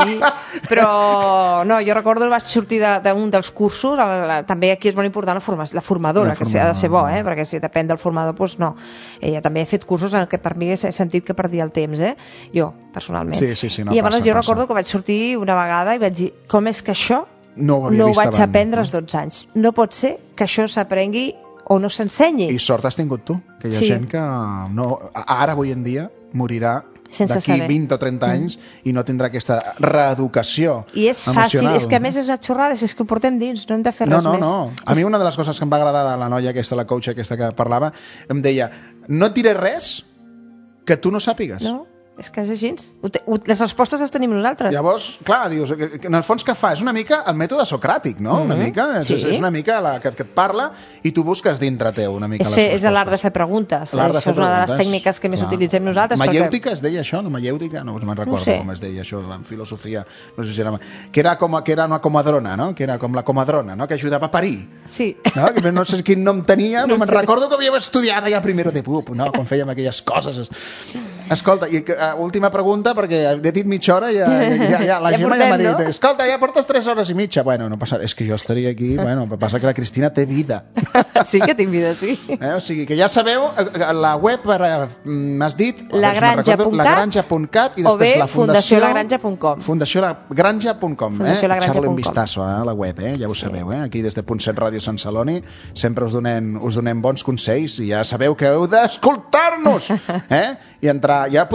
però no, jo recordo que vaig sortir de- d'un dels cursos, la, la, també aquí és molt important la, forma, la formadora, La que sí, ha de ser bo, formadora. eh? Perquè si depèn del formador, doncs no. Ella també ha fet cursos en què per mi he sentit que perdia el temps, eh? Jo, personalment. Sí, sí, sí, no, I llavors passa, jo passa. recordo que vaig sortir una vegada i vaig dir, com és que això No ho havia no ho vist vaig abans, aprendre no? als dotze anys? No pot ser que això s'aprengui o no s'ensenyi. I sort has tingut tu, que hi ha Sí. gent que no, ara, avui en dia, morirà Sense d'aquí saber. vint o trenta anys i no tindrà aquesta reeducació I és fàcil, emocional. és que a més és una xorrada, és que ho portem dins, no hem de fer No, res no, més. no. A mi una de les coses que em va agradar de la noia aquesta, la coach aquesta que parlava, em deia, no et diré res que tu no sàpigues. No, és que és així. Ho te, ho, les respostes les tenim nosaltres. Llavors, clar, dius, que- que en el fons què fa? És una mica el mètode socràtic, no? Una mica, és, Sí. és, és una mica la que, que et parla i tu busques dintre teu una mica És, les fer, és respostes. l'art de fer preguntes. L'art de Això fer és una de les preguntes. tècniques que més Clar. utilitzem nosaltres. Maièutica es deia això, no maièutica? No me'n recordo sé. com es deia això, en filosofia. No sé si era... Que era, com, que era una comadrona, no? Que era com la comadrona, no? Que ajudava a parir. Perquè... Sí. No? Que no sé quin nom tenia, però No me'n sé. recordo que havíem estudiat allà primero de pup, no? Quan fèiem aquelles coses. Escolta, i uh, última pregunta, perquè he dit mitja hora i ja, ja, ja, la Ja Gemma ja m'ha portem, dit, no? escolta, ja portes tres hores i mitja. Bueno, no passa, és que jo estaria aquí, bueno, però passa que la Cristina té vida. Sí que tinc vida, sí. Eh? O sigui, que ja sabeu, eh, la web, eh, m'has dit... lagranja punt cat lagranja punt cat i o després bé la fundació... fundació lagranja punt com. fundació lagranja punt com, eh? fundació lagranja Echar-li un punt com. vistazo a la web, eh? Ja ho sabeu, eh? Aquí des de Punt set Ràdio Sant Celoni sempre us donem, us donem bons consells i ja sabeu que heu d'escoltar-nos, eh? I entrar... Ja podran fer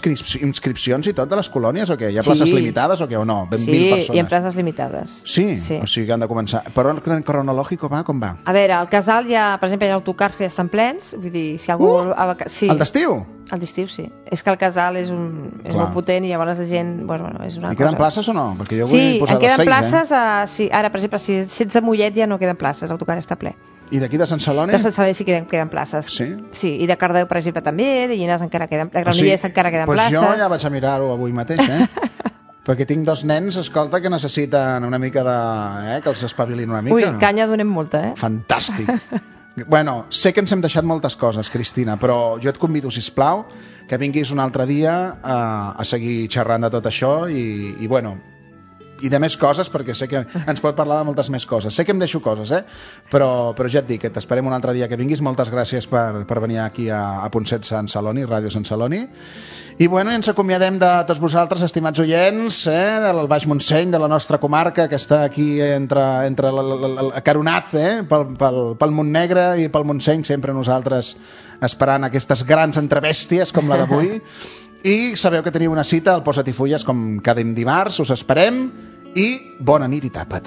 inscrip inscripcions i tot a les colònies o què? Hi ha places Sí. limitades o què? O no? Ben Sí, mil persones. i en places limitades. Sí? Sí. O sigui que han de començar. Però en cronològic va? Com va? A veure, al casal hi ha, per exemple, hi ha autocars que ja estan plens, vull dir, si algú... Uh! vol a vaca- sí. El d'estiu? El d'estiu, sí. És que el casal és, un, és Clar. molt potent i llavors la gent... Bueno, bueno, és una I queden cosa... places o no? Perquè jo vull Sí, posar en queden les seis, places, eh? Sí, ara, per exemple, si ets de Mollet ja no queden places, l'autocar està ple. eh? I d'aquí de Sant Celoni? De Sant Celoni sí que queden, queden places. Sí? Sí, i de Cardeu, per exemple, també, de Llinars encara queden... De Granollers encara queden pues places. jo ja vaig a mirar-ho avui mateix, eh? Perquè tinc dos nens, escolta, que necessiten una mica de... Eh? Que els espavilin una mica. Ui, canya donem molta, eh? Fantàstic. Bueno, sé que ens hem deixat moltes coses, Cristina, però jo et convido, sisplau, que vinguis un altre dia a, a seguir xerrant de tot això i, i bueno, i de més coses, perquè sé que ens pot parlar de moltes més coses. Sé que em deixo coses, eh? Però, però ja et dic, que t'esperem un altre dia que vinguis. Moltes gràcies per, per venir aquí a, a Punt set Sant Celoni, Ràdio Sant Celoni. I bueno, ens acomiadem de tots vosaltres, estimats oients, eh? Del Baix Montseny, de la nostra comarca, que està aquí entre, entre acaronat eh? pel, pel, pel Montnegre i pel Montseny, sempre nosaltres esperant aquestes grans entrebèsties com la d'avui. I sabeu que teniu una cita al Posa't i Fulles com cada dimarts, us esperem i bona nit i tapa't.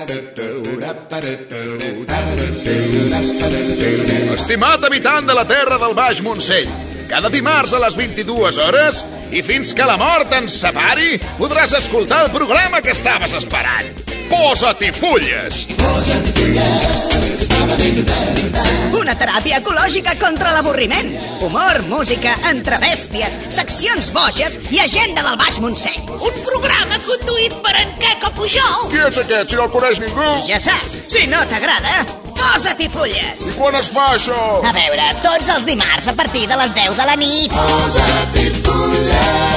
Estimat habitant de la terra del Baix Montseny, cada dimarts a les vint-i-dues hores i fins que la mort ens separi podràs escoltar el programa que estaves esperant. Posa't i Fulles! Una teràpia ecològica contra l'avorriment. Humor, música, entrebèsties, seccions boges i agenda del Baix Montseny. Un programa conduït per en Queco Pujol. Qui és aquest, si no el coneix ningú? Ja saps, si no t'agrada, posa't i fulles. I quan es fa això? A veure, tots els dimarts a partir de les deu de la nit. Posa't i Fulles!